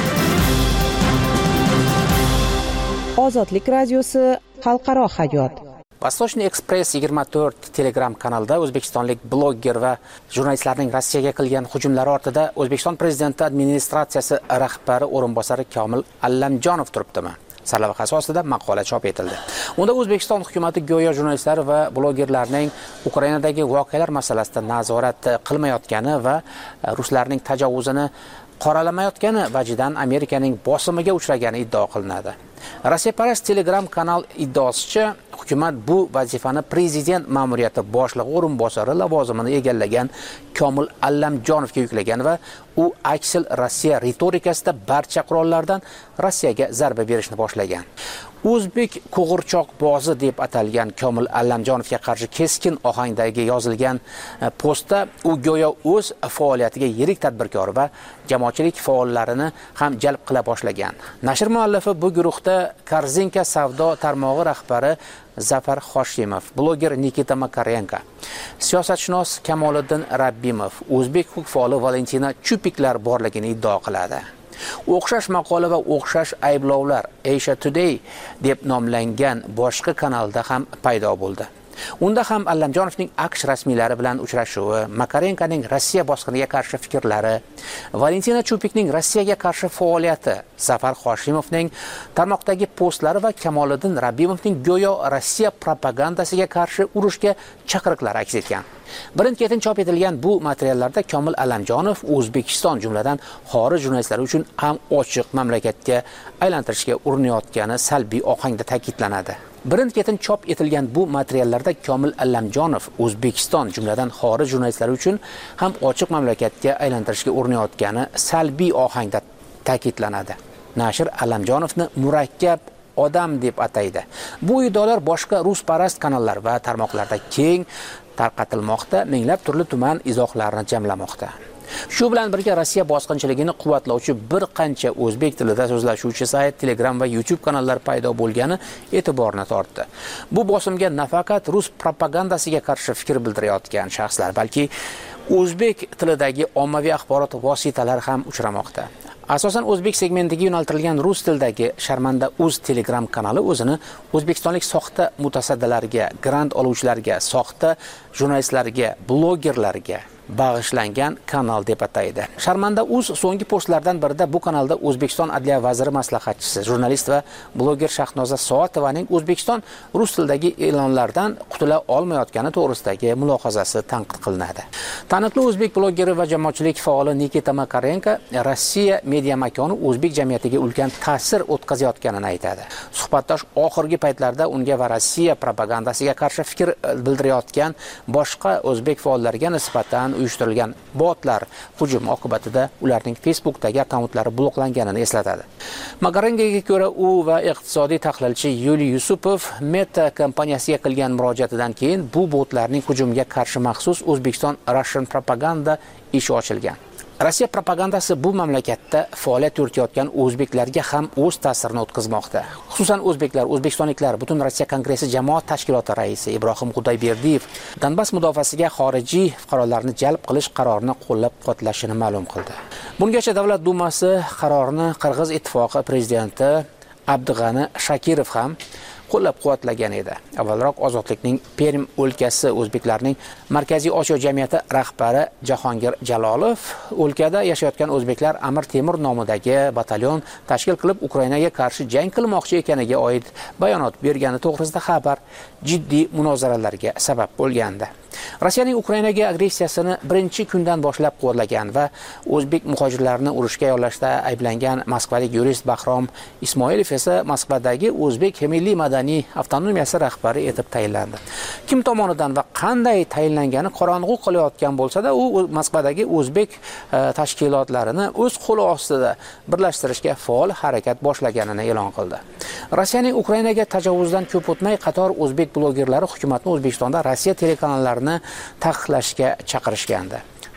Ozodlik radiosi xalqaro hayot. Vostochniy Express yigirma to'rt Telegram kanalida o'zbekistonlik bloger va jurnalistlarning Rossiyaga qilgan hujumlari ortida O'zbekiston prezidenti administratsiyasi rahbari o'rinbosari Komil Allamjonov turibdimi? Sarlavhasi ostida maqola chop etildi. Unda O'zbekiston hukumatı go'yo jurnalistlar va blogerlarning Ukrainadagi voqealar masalasida nazorat qilmayotgani va ruslarning tajovuzini qoralamayotgani vajidan Amerikaning bosimiga uchragani iddao qilinadi. Rossiyaparast Telegram kanal iddaosicha, hukumat bu vazifani prezident ma'muriyati boshlig'i o'rinbosari lavozimini egallagan Komil Allamjonovga yuklagan va u aksil Rossiya ritorikasida barcha qurollardan Rossiyaga zarba berishni boshlagan. O'zbek qo'g'irchoqbozi deb atalgan Komil Allamjonovga qarshi keskin ohangdagi yozilgan postda u go'yo o'z faoliyatiga yirik tadbirkor va jamoatchilik faollarini ham jalb qila boshlagan. Nashr muallifi bu guruhda Korzinka savdo tarmog'i rahbari Zafar Hoshimov, bloger Nikita Makarenko, siyosatshunos Kamoliddin Rabbimov, o'zbek huquq faoli Valentina Chupiklar borligini iddao qiladi. O'xshash maqola va o'xshash ayblovlar Asia Today deb nomlangan boshqa kanalda ham paydo bo'ldi. Unda ham Allamjonovning AQSh rasmiylari bilan uchrashuvi, Makarenkoning Rossiya bosqiniga qarshi fikrlari, Valentina Chupikning Rossiyaga qarshi faoliyati, Zafar Hoshimovning tarmoqdagi postlari va Kamoliddin Rabbimovning go'yo Rossiya propagandasiga qarshi urushga chaqiriqlari aks etgan. Birin-ketin chop etilgan bu materiallarda Komil Allamjonov O'zbekiston jumladan xorij jurnalistlari uchun ham ochiq mamlakatga aylantirishga urinayotgani salbiy ohangda ta'kidlanadi. Birin-ketin chop etilgan bu materiallarda Komil Allamjonov O'zbekiston jumladan xorij jurnalistlari uchun ham ochiq mamlakatga aylantirishga urinayotgani salbiy ohangda ta'kidlanadi. Nashr Allamjonovni murakkab odam deb ataydi. Bu iddaolar boshqa rusparast kanallar va tarmoqlarda keng tarqatilmoqda, minglab turli tuman izohlarni jamlamoqda. Shu bilan birga Rossiya bosqinchiligini quvvatlovchi bir qancha o'zbek tilida so'zlashuvchi sayt, Telegram va YouTube kanallari paydo bo'lgani e'tiborni tortdi. Bu bosimga nafaqat rus propagandasiga qarshi fikr bildirayotgan shaxslar, balki o'zbek tilidagi ommaviy axborot vositalari ham uchramoqda. Asosan o'zbek segmentiga yo'naltirilgan rus tilidagi Sharmanda Uz Telegram kanali o'zini o'zbekistonlik soxta mutasaddilarga, grant oluvchilarga, soxta jurnalistlarga, blogerlarga bag'ishlangan kanal deb ataydi. Sharmanda Uz so'nggi postlardan birida bu kanalda O'zbekiston Adliya vaziri maslahatchisi, jurnalist va bloger Shahnoza Soatovaning O'zbekiston rus tilidagi e'lonlardan qutula olmayotgani to'g'risidagi mulohazasi tanqid qilinadi. Taniqli o'zbek blogeri va jamoatchilik faoli Nikita Makarenko Rossiya media makoni o'zbek jamiyatiga ulkan ta'sir o'tkazayotganini aytadi. Suhbatdosh oxirgi paytlarda unga va Rossiya propagandasiga qarshi fikr bildirayotgan boshqa o'zbek faollariga nisbatan uyushtirilgan botlar hujum oqibatida ularning Facebookdagi akkauntlari bloklanganini eslatadi. Makarenkoga ko'ra, u va iqtisodiy tahlilchi Yuliy Yusupov Meta kompaniyasiga qilgan murojaatidan keyin bu botlarning hujumiga qarshi maxsus O'zbekiston Russian propaganda ishi ochilgan. Rossiya propagandasi bu mamlakatda faoliyat yuritayotgan o'zbeklarga ham o'z ta'sirini o'tkazmoqda. Xususan o'zbeklar, o'zbekistonliklar Butun Rossiya Kongressi jamoat tashkiloti raisi Ibrohim Xudoyberdiyev Donbass mudofaasiga xorijiy fuqarolarni jalb qilish qarorini qo'llab-quvvatlashini ma'lum qildi. Bungacha Davlat dumasi qarorini Qirg'iz ittifoqi prezidenti Abdug'ani Shakirov ham qo'llab-quvvatlagan edi. Avvalroq Ozodlikning Perm o'lkasi o'zbeklarning Markaziy Osiyo jamiyati rahbari Jahongir Jalolov o'lkada yashayotgan o'zbeklar Amir Temur nomidagi batalyon tashkil qilib Ukrainaga qarshi jang qilmoqchi ekaniga oid bayonot bergani to'g'risida xabar jiddiy munozaralarga sabab bo'lgandi. Rossiyaning Ukrainaga agressiyasini birinchi kundan boshlab qo'llagan va o'zbek muhojirlarini urushga yollashda ayblangan moskvalik yurist Bahrom Ismoilov esa Moskvadagi o'zbek milliy madaniy avtonomiyasi rahbari etib tayinlandi. Kim tomonidan va qanday tayinlangani qorong'u qilayotgan bo'lsa-da, u Moskvadagi o'zbek tashkilotlarini o'z qo'li ostida birlashtirishga faol harakat boshlaganini e'lon qildi. Rossiyaning Ukrainaga tajovuzdan ko'p o'tmay qator o'zbek blogerlari hukumatni O'zbekistonda Rossiya telekanallari taqiqlashga chaqirishgandi.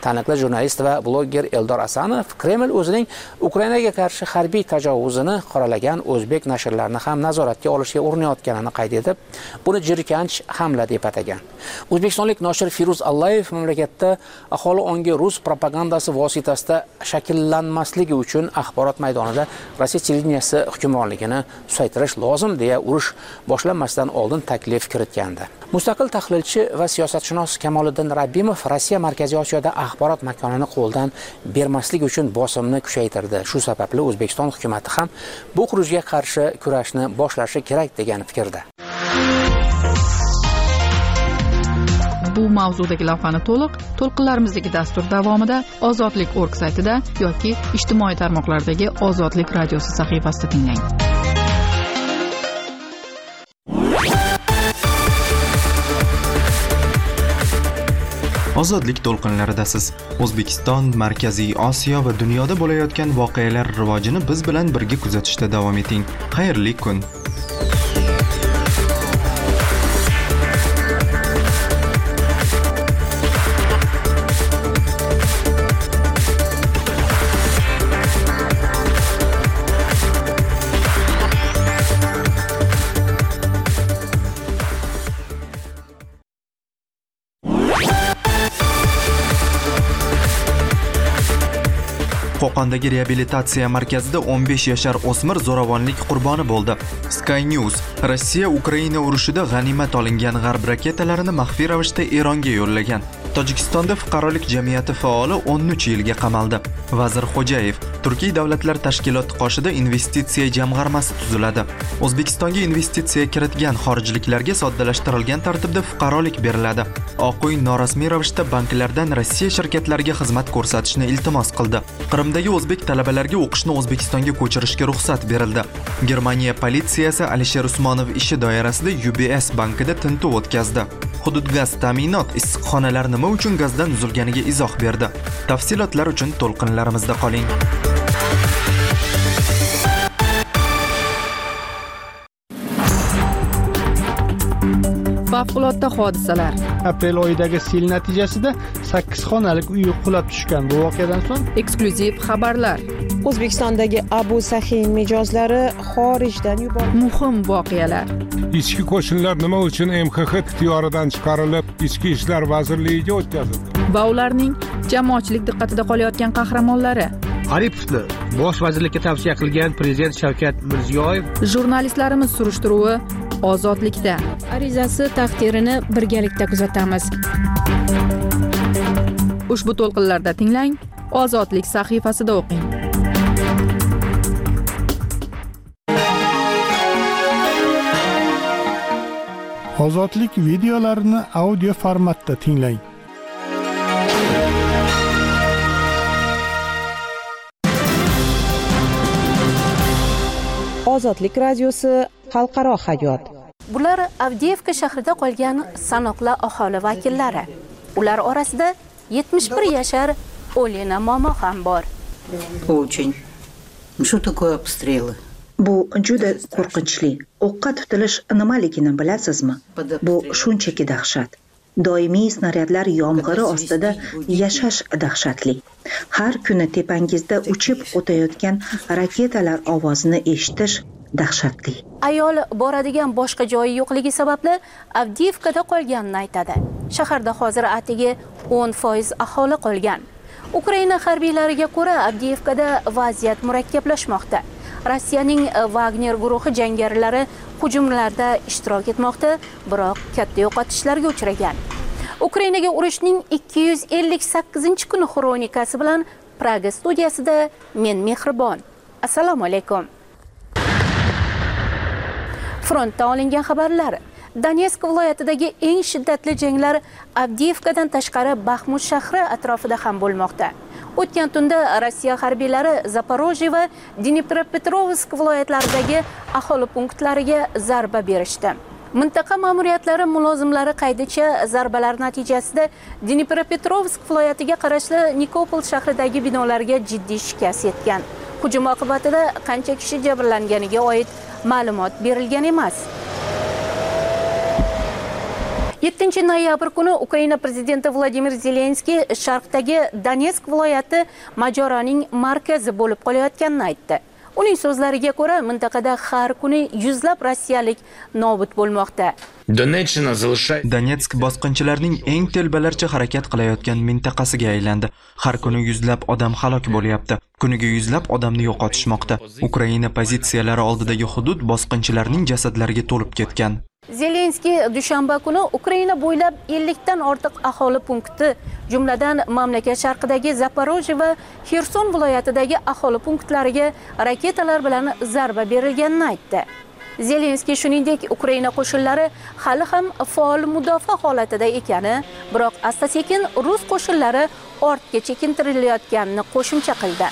Taniqli jurnalist va bloger Eldor Asanov Kreml o'zining Ukrainaga qarshi harbiy tajovuzini qoralagan o'zbek nashrlarini ham nazoratga olishga urinayotganini qayd etib, buni jirkanch hamla deb atagan. O'zbekistonlik noshir Firuz Allayev mamlakatda aholi ongi rus propagandasi vositasida shakllanmasligi uchun axborot maydonida Rossiya televideniyasi hukmronligini susaytirish lozim deya urush boshlanmasdan oldin taklif kiritgandi. Mustaqil tahlilchi va siyosatshunos Kamoliddin Rabbimov Rossiya Markaziy Osiyoda axborot makonini qo'ldan bermaslik uchun bosimni kuchaytirdi. Shu sababli O'zbekiston hukumatı ham bu xurujga qarshi kurashni boshlashi kerak degan fikrda. Bu mavzudagi lavhani to'liq to'lqinlarimizdagi dastur davomida Ozodlik nokta org saytida yoki ijtimoiy tarmoqlardagi Ozodlik radiosi sahifasida tinglang. Ozodlik to'lqinlaridasiz. O'zbekiston, Markaziy Osiyo va dunyoda bo'layotgan voqealar rivojini biz bilan birga kuzatishda davom eting. Xayrli kun. Qo'qondagi reabilitatsiya markazida o'n besh yashar o'smir zo'ravonlik qurboni bo'ldi. Sky News Rossiya Ukraina urushida g'animat olingan g'arb raketalarini maxfiy ravishda Eronga yo'llagan. Tojikistonda fuqarolik jamiyati faoli o'n uch yilga qamaldi. Vazir Xo'jayev Turkiy davlatlar tashkiloti qoshida investitsiya jamg'armasi tuziladi. O'zbekistonga investitsiya kiritgan xorijliklarga soddalashtirilgan tartibda fuqarolik beriladi. Oq uy norasmiy ravishda banklardan Rossiya shirkatlariga xizmat ko'rsatishni iltimos qildi. Qrimdagi o'zbek talabalarga o'qishni O'zbekistonga ko'chirishga ruxsat berildi. Germaniya politsiyasi Alisher Usmonov ishi doirasida U B S bankida tintuv o'tkazdi. Hudud gaz ta'minot issiqxonalar nima uchun gazdan uzilganiga izoh berdi. Tafsilotlar uchun to'lqinlarimizda qoling. Favqulodda hodisalar. Aprel oyidagi sel natijasida sakkiz xonalik uy qulab tushgan. Bu voqeadan so'ng eksklyuziv xabarlar. O'zbekistondagi Abu Sahin mijozlari xorijdan yuborildi. Muhim voqealar. Ichki qo'shinlar nima uchun M X X ixtiyoridan chiqarilib, Ichki ishlar vazirligiga o'tkazildi? Va ularning jamoatchilik diqqatida qolayotgan qahramonlari. Aripovni bosh vazirlikka tavsiya qilgan prezident Shavkat Mirziyoyev. Jurnalistlarimiz surishtiruvi Ozodlikda. Arizasi taqdirini birgalikda kuzatamiz. Ushbu to'lqinlarda tinglang, Ozodlik sahifasida o'qing. Ozodlik videolarini audio formatda tinglang. Ozodlik radiosi xalqaro hayot. Bular Avdiivka shahrida qolgan sanoqli aholi vakillari. Ular orasida yetmish bir yashar Olena momo ham bor. Очень. Что такое обстрелы? Bu juda qo'rqinchli. O'qqa tutilish nimaligini bilasizmi? Bu shunchaki dahshat. Doimiy snaryadlar yomg'iri ostida yashash dahshatli. Har kuni tepangizda uchib o'tayotgan raketalar ovozini eshitish dahshatli. Ayol boradigan boshqa joyi yo'qligi sababli Avdiivkada qolganini aytadi. Shaharda hozir atigi o'n foiz aholi qolgan. Ukraina harbiylariga ko'ra Avdiivkada vaziyat murakkablashmoqda. Rossiyaning Wagner guruhi jangarilari hujumlarda ishtirok etmoqda, biroq katta yo'qotishlarga uchragan. Ukrainaga urushning ikki yuz ellik sakkizinchi kuni xronikasi bilan Praga studiyasida men Mehribon. Assalomu alaykum. Frontdan olingan xabarlar. Donetsk viloyatidagi eng shiddatli janglar Avdiivkadan tashqari Baxmut shahri atrofida ham bo'lmoqda. O'tgan tunda Rossiya harbiylari Zaporojye va Dnipropetrovsk viloyatlaridagi aholi punktlariga zarba berishdi. Mintaqa ma'muriyatlari mulozimlari qaydicha zarbalar natijasida Dnipropetrovsk viloyatiga qarashli Nikopol shahridagi binolarga jiddiy shikast yetgan. Hujum oqibatida qancha kishi jabrlanganiga oid ma'lumot berilgan emas. yettinchi noyabr kuni Ukraina prezidenti Vladimir Zelenskiy sharqdagi Donetsk viloyati mojaroning markazi bo'lib qolayotganini aytdi. Uning so'zlariga ko'ra, mintaqada har kuni yuzlab rossiyalik nobud bo'lmoqda. Donetsk bosqinchilarning eng telbalarcha harakat qilayotgan mintaqasiga aylandi. Har kuni yuzlab odam halok bo'lyapti. Kuniga yuzlab odamni yo'qotishmoqda. Ukraina pozitsiyalari oldidagi hudud bosqinchilarning jasadlariga to'lib ketgan. Zelenskiy dushanba kuni Ukraina bo'ylab ellikdan ortiq aholi punkti, jumladan mamlakat sharqidagi Zaporojye va Xerson viloyatidagi aholi punktlariga raketalar bilan zarba berilganini aytdi. Zelenskiy shuningdek Ukraina qo'shinlari hali ham faol mudofaa holatida ekani, biroq asta-sekin rus qo'shinlari ortga chekintirilayotganini qo'shimcha qildi.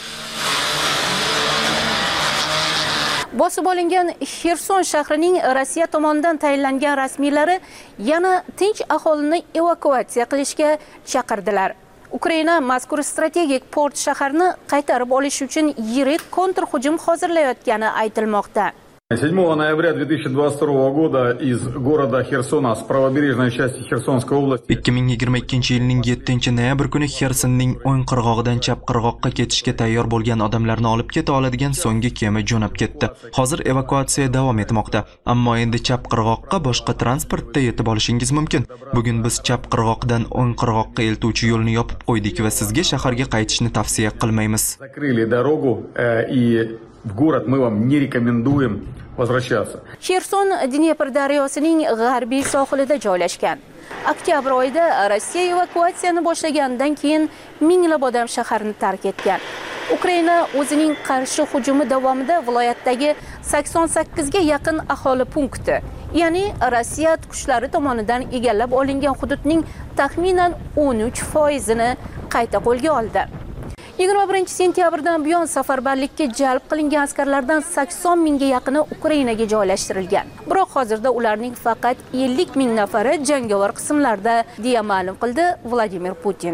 Bosib olingan Xerson shahrining Rossiya tomonidan tayinlangan rasmiylari yana tinch aholini evakuatsiya qilishga chaqirdilar. Ukraina mazkur strategik port shaharni qaytarib olish uchun yirik kontrhujum hozirlayotgani aytilmoqda. седьмого ноября две тысячи двадцать второго года из города Херсона с правобережной части Херсонской области ikki ming yigirma ikkinchi yilning yettinchi noyabr kuni Xersonning o'ng qirg'og'idan chap qirg'oqqa ketishga tayyor bo'lgan odamlarni olib keta oladigan so'nggi kema jo'nab ketdi. Hozir evakuatsiya davom etmoqda, ammo endi chap qirg'oqqa boshqa transportda yetib olishingiz mumkin. Bugun biz chap qirg'oqdan o'ng qirg'oqqa eltuvchi yo'lni yopib qo'ydik va sizga shaharga qaytishni tavsiya qilmaymiz. Закрыли дорогу и в город мы вам не рекомендуем возвращаться. Xerson Dnepr daryosining g'arbiy sohilida joylashgan. Oktyabr oyida Rossiya evakuatsiyani boshlaganidan keyin minglab odam shaharni tark etgan. Ukraina o'zining qarshi hujumi davomida viloyatdagi sakson sakkiz ga yaqin aholi punkti, ya'ni Rossiya kuchlari tomonidan egallab olingan hududning taxminan o'n uch foizini qayta qo'lga oldi. yigirma birinchi sentyabrdan buyon safarbarlikka jalb qilingan askarlardan sakson mingga yaqini Ukrainaga joylashtirilgan. Biroq hozirda ularning faqat ellik ming nafari jangovar qismlarda, deya ma'lum qildi Vladimir Putin.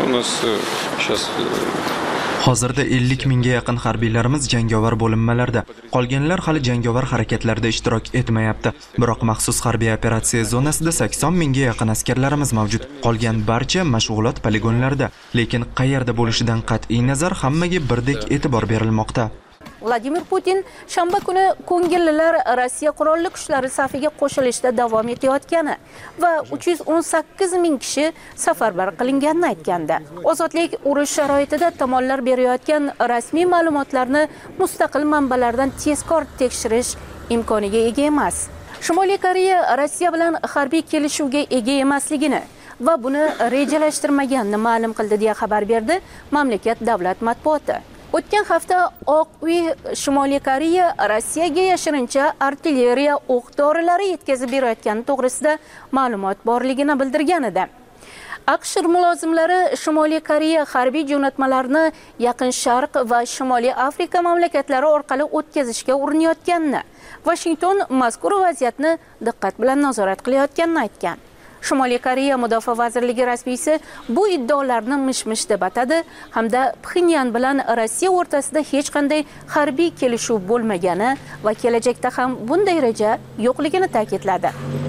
Hozirda ellik mingga yaqin harbiylarimiz jangovar bo'linmalarda, qolganlar hali jangovar harakatlarda ishtirok etmayapti. Biroq maxsus harbiy operatsiya zonasida sakson mingga yaqin askarlarimiz mavjud. Qolgan barcha mashg'ulot poligonlarida, lekin qayerda bo'lishidan qat'iy nazar hammaga birdek e'tibor berilmoqda. Vladimir Putin shanba kuni ko'ngillilar Rossiya qurolli kuchlari safiga qo'shilishda davom etayotgani va uch yuz o'n sakkiz ming kishi safarbar qilinganini aytgandi. Ozodlik urush sharoitida tomonlar berayotgan rasmiy ma'lumotlarni mustaqil manbalardan tezkor tekshirish imkoniga ega emas. Shimoliy Koreya Rossiya bilan harbiy kelishuvga ega emasligini va buni rejalashtirmaganini ma'lum qildi, deya xabar berdi mamlakat davlat matbuoti. O'tgan hafta Oq uy Shimoliy Koreya Rossiyaga yashirincha artilleriya o'q-dorilari yetkazib berayotgani to'g'risida ma'lumot borligini bildirgan edi. AQSh mulozimlari Shimoliy Koreya harbiy jo'natmalarini Yaqin Sharq va Shimoliy Afrika mamlakatlari orqali o'tkazishga urinayotganini, Washington mazkur vaziyatni diqqat bilan nazorat qilayotganini aytgan. Shimoliy Koreya mudofaa vazirligi rasmiysi bu iddaolarni mish-mish deb atadi hamda Pxenyan bilan Rossiya o'rtasida hech qanday harbiy kelishuv bo'lmagani va kelajakda ham bunday reja yo'qligini ta'kidladi.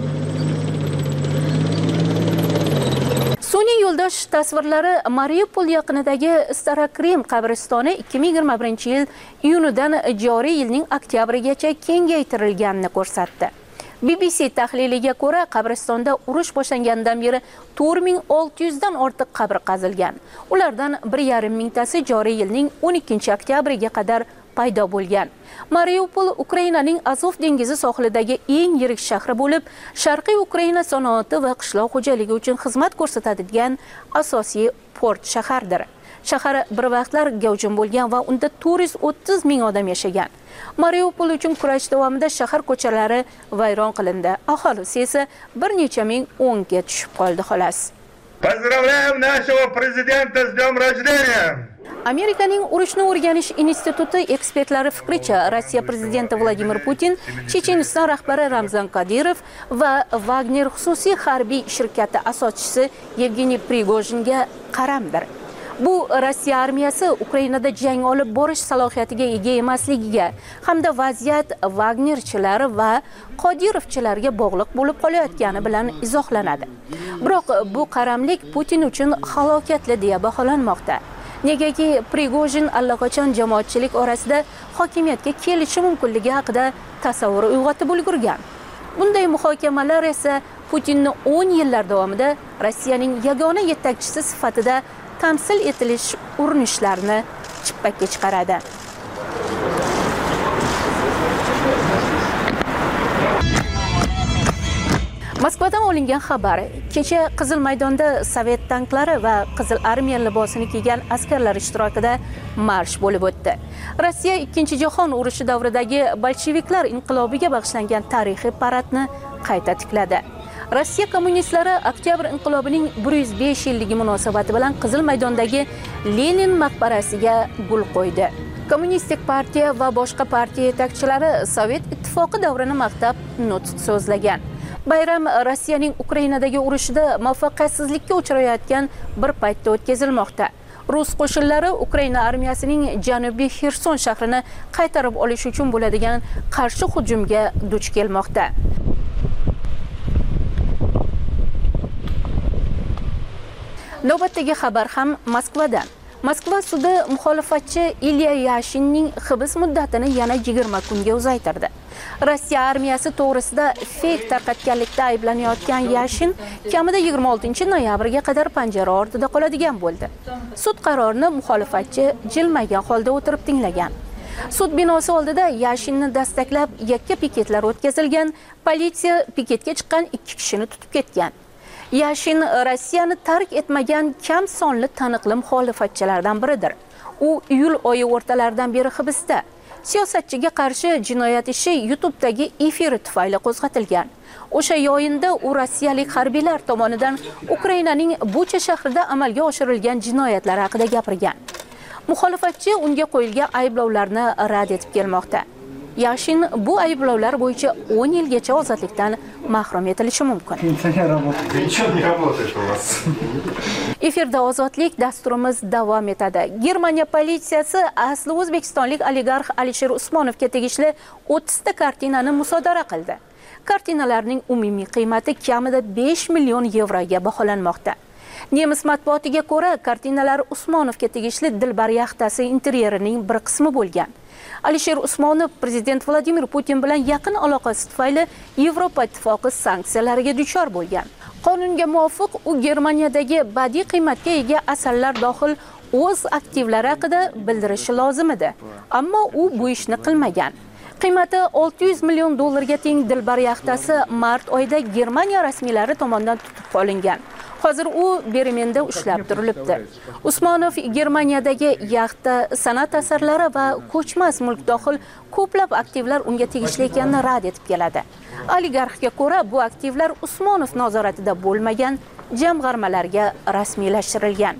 Sun'iy yo'ldosh tasvirlari Mariupol yaqinidagi Starokrem qabristoni ikki ming yigirma birinchi yil iyunidan joriy yilning oktyabrigacha kengaytirilganini ko'rsatdi. B B C tahliliga ko'ra, qabristonda urush boshlanganidan beri to'rt ming olti yuz dan ortiq qabr qazilgan. Ulardan bir yarim mingtasi joriy yilning o'n ikkinchi oktyabriga qadar paydo bo'lgan. Mariupol Ukrainaning Azov dengizi sohilidagi eng yirik shahri bo'lib, Sharqiy Ukraina sanoati va qishloq xo'jaligi uchun xizmat ko'rsatadigan asosiy port shahardir. Shahar bir vaqtlar gavjum bo'lgan va unda to'rt yuz o'ttiz ming odam yashagan. Mariupol uchun kurash davomida shahar ko'chalari vayron qilindi. Aholisi esa bir necha ming o'nga tushib qoldi xolos. Поздравляем нашего президента с днем рождения! Amerikaning urushni o'rganish instituti ekspertlari fikricha, Rossiya prezidenti Vladimir Putin Checheniston rahbari Ramzan Kadyrov va Wagner xususiy harbiy shirkati asoschisi Yevgeniy Prigojinga qaramdir. Bu Rossiya armiyasi Ukrainada jang olib borish salohiyatiga ega emasligiga hamda vaziyat Wagnerchilar va Qodirovchilarga bog'liq bo'lib qolayotgani bilan izohlanadi. Biroq bu qaramlik Putin uchun halokatli deya baholanmoqda. Negaki Prigojin allaqachon jamoatchilik orasida hokimiyatga kelishi mumkinligi haqida tasavvur uyg'otib ulgurgan. Bunday muhokamalar esa Putinni o'n yillar davomida Rossiyaning yagona yetakchisi sifatida tamsil etilish urinishlarini chippakka chiqaradi. Moskvadan olingan xabar: kecha Qizil maydonda Sovet tanklari va Qizil armiya libosini kiygan askarlar ishtirokida marsh bo'lib o'tdi. Rossiya ikkinchi jahon urushi davridagi bolsheviklar inqilobiga bag'ishlangan tarixiy paradni qayta tikladi. Rossiya kommunistlari oktyabr inqilobining bir yuz besh yilligi munosabati bilan Qizil maydondagi Lenin maqbarasiga gul qo'ydi. Kommunistik partiya va boshqa partiya yetakchilari Sovet ittifoqi davrini maqtab nutq so'zlagan. Bayram Rossiyaning Ukrainadagi urushida muvaffaqiyatsizlikka uchrayotgan bir paytda o'tkazilmoqda. Rus qo'shinlari Ukraina armiyasining janubiy Xerson shahrini qaytarib olish uchun bo'ladigan qarshi hujumga duch kelmoqda. Navbatdagi xabar ham Moskvadan. Moskva sudi muxolifatchi Ilya Yashinning hibs muddatini yana yigirma kunga uzaytirdi. Rossiya armiyasi to'g'risida feyk tarqatganlikda ayblanayotgan Yashin kamida yigirma oltinchi noyabrga qadar panjara ortida qoladigan bo'ldi. Sud qarorini muxolifatchi jilmagan holda o'tirib tinglagan. Sud binosi oldida Yashinni dastaklab yakka piketlar o'tkazilgan, politsiya piketga chiqqan ikki kishini tutib ketgan. Yashin Rossiyani tark etmagan kam sonli taniqli muxolifatchilardan biridir. U iyul oyi o'rtalaridan beri hibsda. Siyosatchiga qarshi jinoyat ishi YouTube'dagi efiri tufayli qo'zg'atilgan. O'sha yo'yinda u rossiyalik harbiylar tomonidan Ukrainaning Bucha shahrida amalga oshirilgan jinoyatlar haqida gapirgan. Muxolifatchi unga qo'yilgan ayblovlarni rad etib kelmoqda. Yashin bu ayblovlar bo'yicha o'n yilgacha ozodlikdan mahrum etilishi mumkin. Efirda ozodlik dasturimiz davom etadi. Germaniya politsiyasi asli o'zbekistonlik oligarx Alisher Usmonovga tegishli o'ttiz ta kartinani musodara qildi. Kartinalarning umumiy qiymati kamida besh million yevroga baholanmoqda. Nemis matbuotiga ko'ra, kartinalar Usmonovga tegishli Dilbar yaxtasi interyerining bir qismi bo'lgan. Alisher Usmonov prezident Vladimir Putin bilan yaqin aloqasi tufayli Yevropa ittifoqi sanksiyalariga duchor bo'lgan. Qonunga muvofiq u Germaniyadagi badiiy qiymatga ega asarlar dohil o'z aktivlari haqida bildirishi lozim edi. Ammo u bu ishni qilmagan. Qiymati olti yuz million dollarga teng Dilbar yaxtasi mart oyida Germaniya rasmiylari tomonidan tutib qolingan. Hozir u Beremenda ushlab turilibdi. Usmonov Germaniyadagi yaxta, san'at asarlari va ko'chmas mulk dohil ko'plab aktivlar unga tegishli ekanini rad etib keladi. Oligarxga ko'ra, bu aktivlar Usmonov nazoratida bo'lmagan jamg'armalarga rasmiylashtirilgan.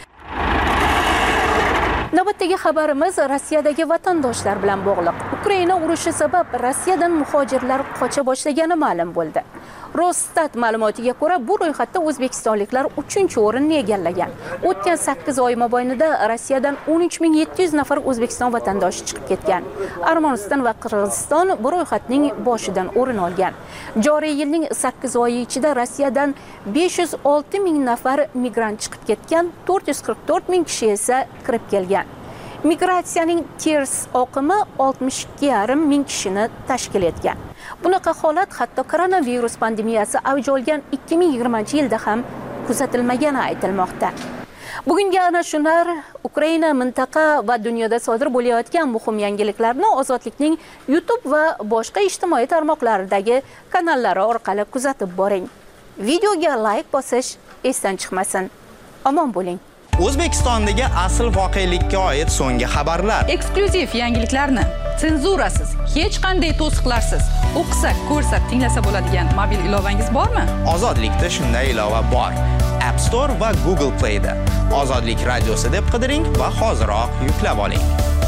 Navbatdagi xabarimiz Rossiyadagi vatandoshlar bilan bog'liq. Ukraina urushi sabab Rossiyadan muhojirlar qocha boshlagani ma'lum bo'ldi. Rosstat ma'lumotiga ko'ra, bu ro'yxatda o'zbekistonliklar uchinchi o'rinni egallagan. O'tgan sakkiz oy mobaynida Rossiyadan o'n uch ming yetti yuz nafar O'zbekiston vatandoshi chiqib ketgan. Armaniston va Qirg'iziston bu ro'yxatning boshidan o'rin olgan. Joriy yilning sakkiz oyi ichida Rossiyadan besh yuz olti ming nafar migrant chiqib ketgan, to'rt yuz qirq to'rt ming kishi esa kirib kelgan. Migratsiyaning ters oqimi oltmish ikki yarim ming kishini tashkil etgan. Bunaqa holat hatto koronavirus pandemiyasi avj olgan ikki ming yigirmanchi yilda ham kuzatilmagani aytilmoqda. Bugungi ana shular Ukraina, mintaqa va dunyoda sodir bo'layotgan muhim yangiliklarni Ozodlikning YouTube va boshqa ijtimoiy tarmoqlaridagi kanallari orqali kuzatib boring. Videoga like bosish esdan chiqmasin. Omon bo'ling. O'zbekistondagi asl voqelikka oid so'nggi xabarlar, eksklyuziv yangiliklarni senzurasiz, hech qanday to'siqlarsiz o'qisa, ko'rsa, tinglasa bo'ladigan mobil ilovangiz bormi? Ozodlikda shunday ilova bor. App Store va Google Play da Ozodlik radiosi deb qidiring va hoziroq yuklab oling.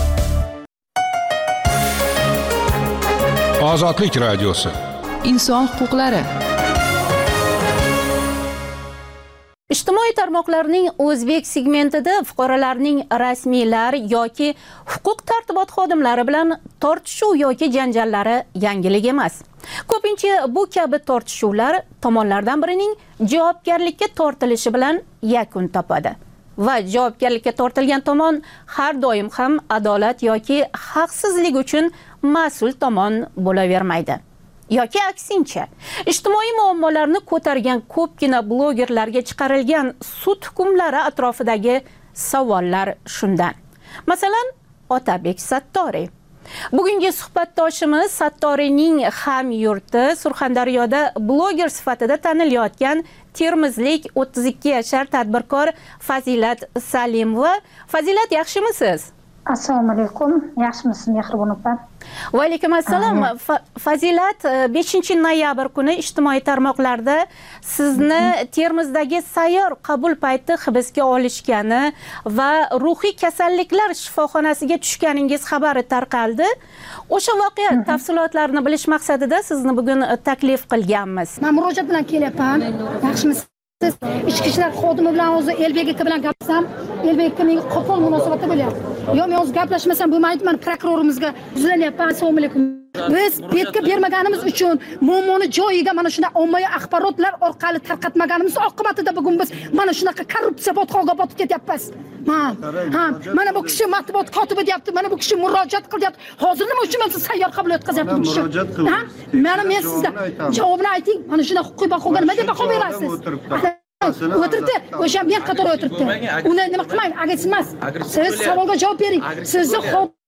Ozodlik radiosi. Inson huquqlari Ijtimoiy tarmoqlarning o'zbek segmentida fuqarolarning rasmiylar yoki huquq tartibot xodimlari bilan tortishuv yoki janjallari yangilik emas. Ko'pincha bu kabi tortishuvlar tomonlardan birining javobgarlikka tortilishi bilan yakun topadi. Va javobgarlikka tortilgan tomon har doim ham adolat yoki haqsizlik uchun mas'ul tomon bo'lavermaydi. Yoki aksincha, ijtimoiy muammolarni ko'targan ko'pgina blogerlarga chiqarilgan sud hukmlari atrofidagi savollar shundan. Masalan, Otabek Sattoriy. Bugungi suhbatdoshimiz Sattoriyning hamyurti Surxondaryoda bloger sifatida tanilayotgan termizlik o'ttiz ikki yashar tadbirkor Fazilat Salimova. Fazilat, yaxshimisiz? Assalomu alaykum. Yaxshimisiz, Mehribon opa? Va alaykum assalom. Fazilat, beshinchi noyabr kuni ijtimoiy tarmoqlarda sizni Termizdagi sayyor qabul payti hibsga olishgani va ruhiy kasalliklar shifoxonasiga tushganingiz xabari tarqaldi. O'sha voqea tafsilotlarini bilish maqsadida sizni bugun taklif qilganmiz. Men murojaat bilan kelyapman. Yaxshimisiz? Ichki ishlar xodimi bilan o'zi Elbek aka bilan gaplashsam, Elbek aka menga qo'pol munosabatda bo'lyapti. Yo, men o'zi gaplashmasam bo'lmaydi, men prokurorimizga uzlanyapman. Assalomu alaykum. Biz betga bermaganimiz uchun muammoni joyiga mana shunday ommaviy axborotlar orqali tarqatmaganimiz oqibatida bugun biz mana shunaqa korrupsiya botqog'iga botib ketyapmiz. Ha, ha, mana bu kishi matbuot kotibi deyapti, mana bu kishi murojaat qilyapti. Hozir nima uchun men sayyor qabul o'tkazyapti bu kishi? Ha? Mana men sizga javobini ayting. Mana shunday huquqiy bahoga nima deb baho berasiz? O'tirdi, o'sha men qator o'tirdi. Uni nima qilmayman, agentmas. Siz savolga javob bering. Sizni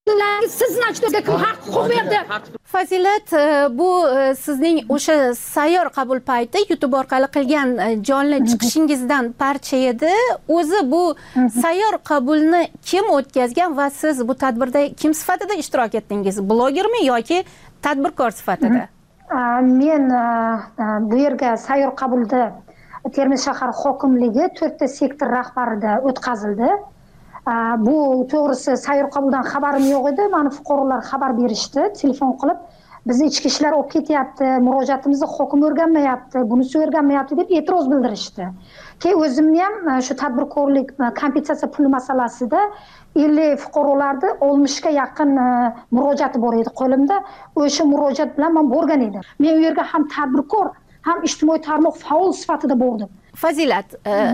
sizni achtaga kim haq huquq berdi? Fazilat, bu sizning o'sha sayyor qabul payti YouTube orqali qilgan jonli chiqishingizdan parcha edi. O'zi bu sayyor qabulni kim o'tkazgan va siz bu tadbirda kim sifatida ishtirok etdingiz? Blogermi yoki tadbirkor sifatida? Men bu yerga sayyor qabulda Termiz shahar hokimligi to'rtta sektor rahbarida o'tkazildi. Bu to'g'risi sayyor qabuldan xabarim yo'q edi. Meni fuqarolar xabar berishdi, telefon qilib, bizni ichki ishlar olib ketyapti, murojaatimizni hokim o'rganmayapti, bunisi o'rganmayapti deb e'tiroz bildirishdi. Keyin o'zimni ham shu tadbirkorlik kompensatsiya puli masalasida ellik fuqarolarni oltmishga yaqin murojaati bor edi qo'limda. O'sha murojaat bilan men borgan edim. Men u yerga ham tadbirkor, ham ijtimoiy tarmoq faol sifatida bordim. Fazilat,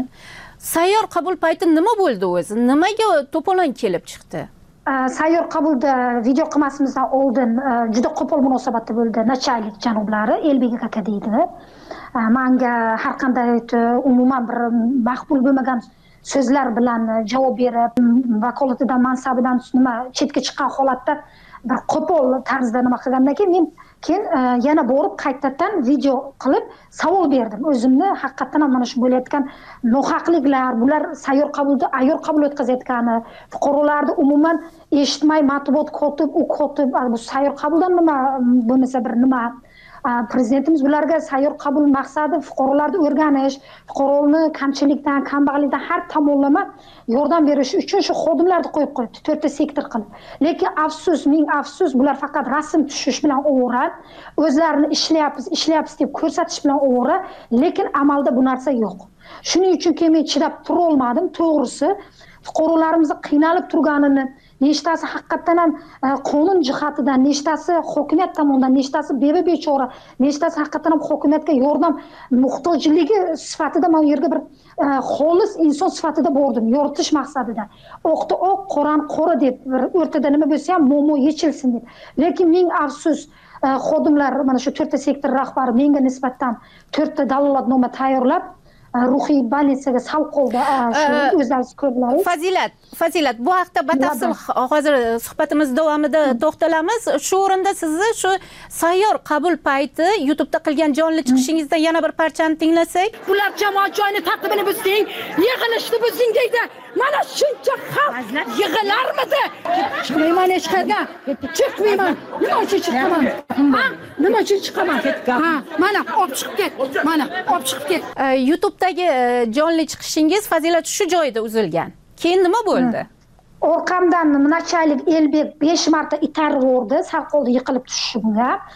sayyor qabul payti nima bo'ldi o'zi? Nimaga to'polon kelib chiqdi? Sayyor qabulda video qilmasimizdan oldin juda qo'pol munosabatda bo'ldi nachalnik janoblari, Elbek aka deydi. Menga har qanday umuman bir maqbul bo'lmagan so'zlar bilan javob berib, vakolatidan, mansabidan nima chetga chiqqan holatda bir qo'pol tarzda nima qilgandan keyin men keyin yana borib qaytadan video qilib savol berdim. O'zimni haqiqatan ham mana shu bo'layotgan nohaqliklar, bular sayyor qabulda ayyor qabul o'tkazayotgani, fuqarolarni umuman eshitmay matbuot kotib, u kotib, bu sayyor qabuldan nima bo'lmasa bir nima prezidentimiz bularga sayyor qabul maqsadi fuqarolarni o'rganish, fuqaroni kamchilikdan, kambag'allikdan har tomonlama yordam berish uchun shu xodimlarni qo'yib qo'yibdi, to'rtta sektor qilib. Lekin afsus, ming afsus, bular faqat rasm tushish bilan ovora, o'zlarini ishlayapmiz, ishlayapmiz deb ko'rsatish bilan ovora, lekin amalda bu narsa yo'q. Shuning uchun keyin men chidab tura olmadim, to'g'risi fuqarolarimiz qiynalib turganini, nechtasi haqiqatan ham qonun jihatidan, nechtasi hokimiyat tomonidan, nechtasi beva bechora, nechtasi haqiqatan ham hokimiyatga yordam muhtojligi sifatida men u yerga bir xolis inson sifatida bordim, yoritish maqsadida. Oqda oq, qorani qora deb, bir o'rtada nima bo'lsa ham muammo yechilsin deb. Lekin ming afsus, xodimlar mana shu to'rtta sektor rahbari menga nisbatan to'rtta dalolatnoma tayyorlab ruhiy больницаga salb qildi. O'zlaringiz ko'rdinglar. Fazilat, Fazilat, bu haqda batafsil hozir suhbatimiz davomida to'xtalamiz. Shu o'rinda sizni shu sayyor qabul payti YouTube'da qilgan jonli chiqishingizdan yana bir parchani tinglasak. Ular jamoat joyini tartibini buzding, yig'ilishni buzding deydi. Mana shuncha xalq yig'ilarmidi? Chiqmayman hech qayerga. Chiqmayman. Nima uchun chiqaman? Ha? Nima uchun chiqaman? Ha, mana olib chiqib ket. Mana olib chiqib ket. YouTube'dagi jonli chiqishingiz Fazilat shu joyda uzilgan. Keyin nima bo'ldi? Orqamdan nachalik Elbek besh marta itarib urdi, sal qoldi yiqilib tushishi bunga.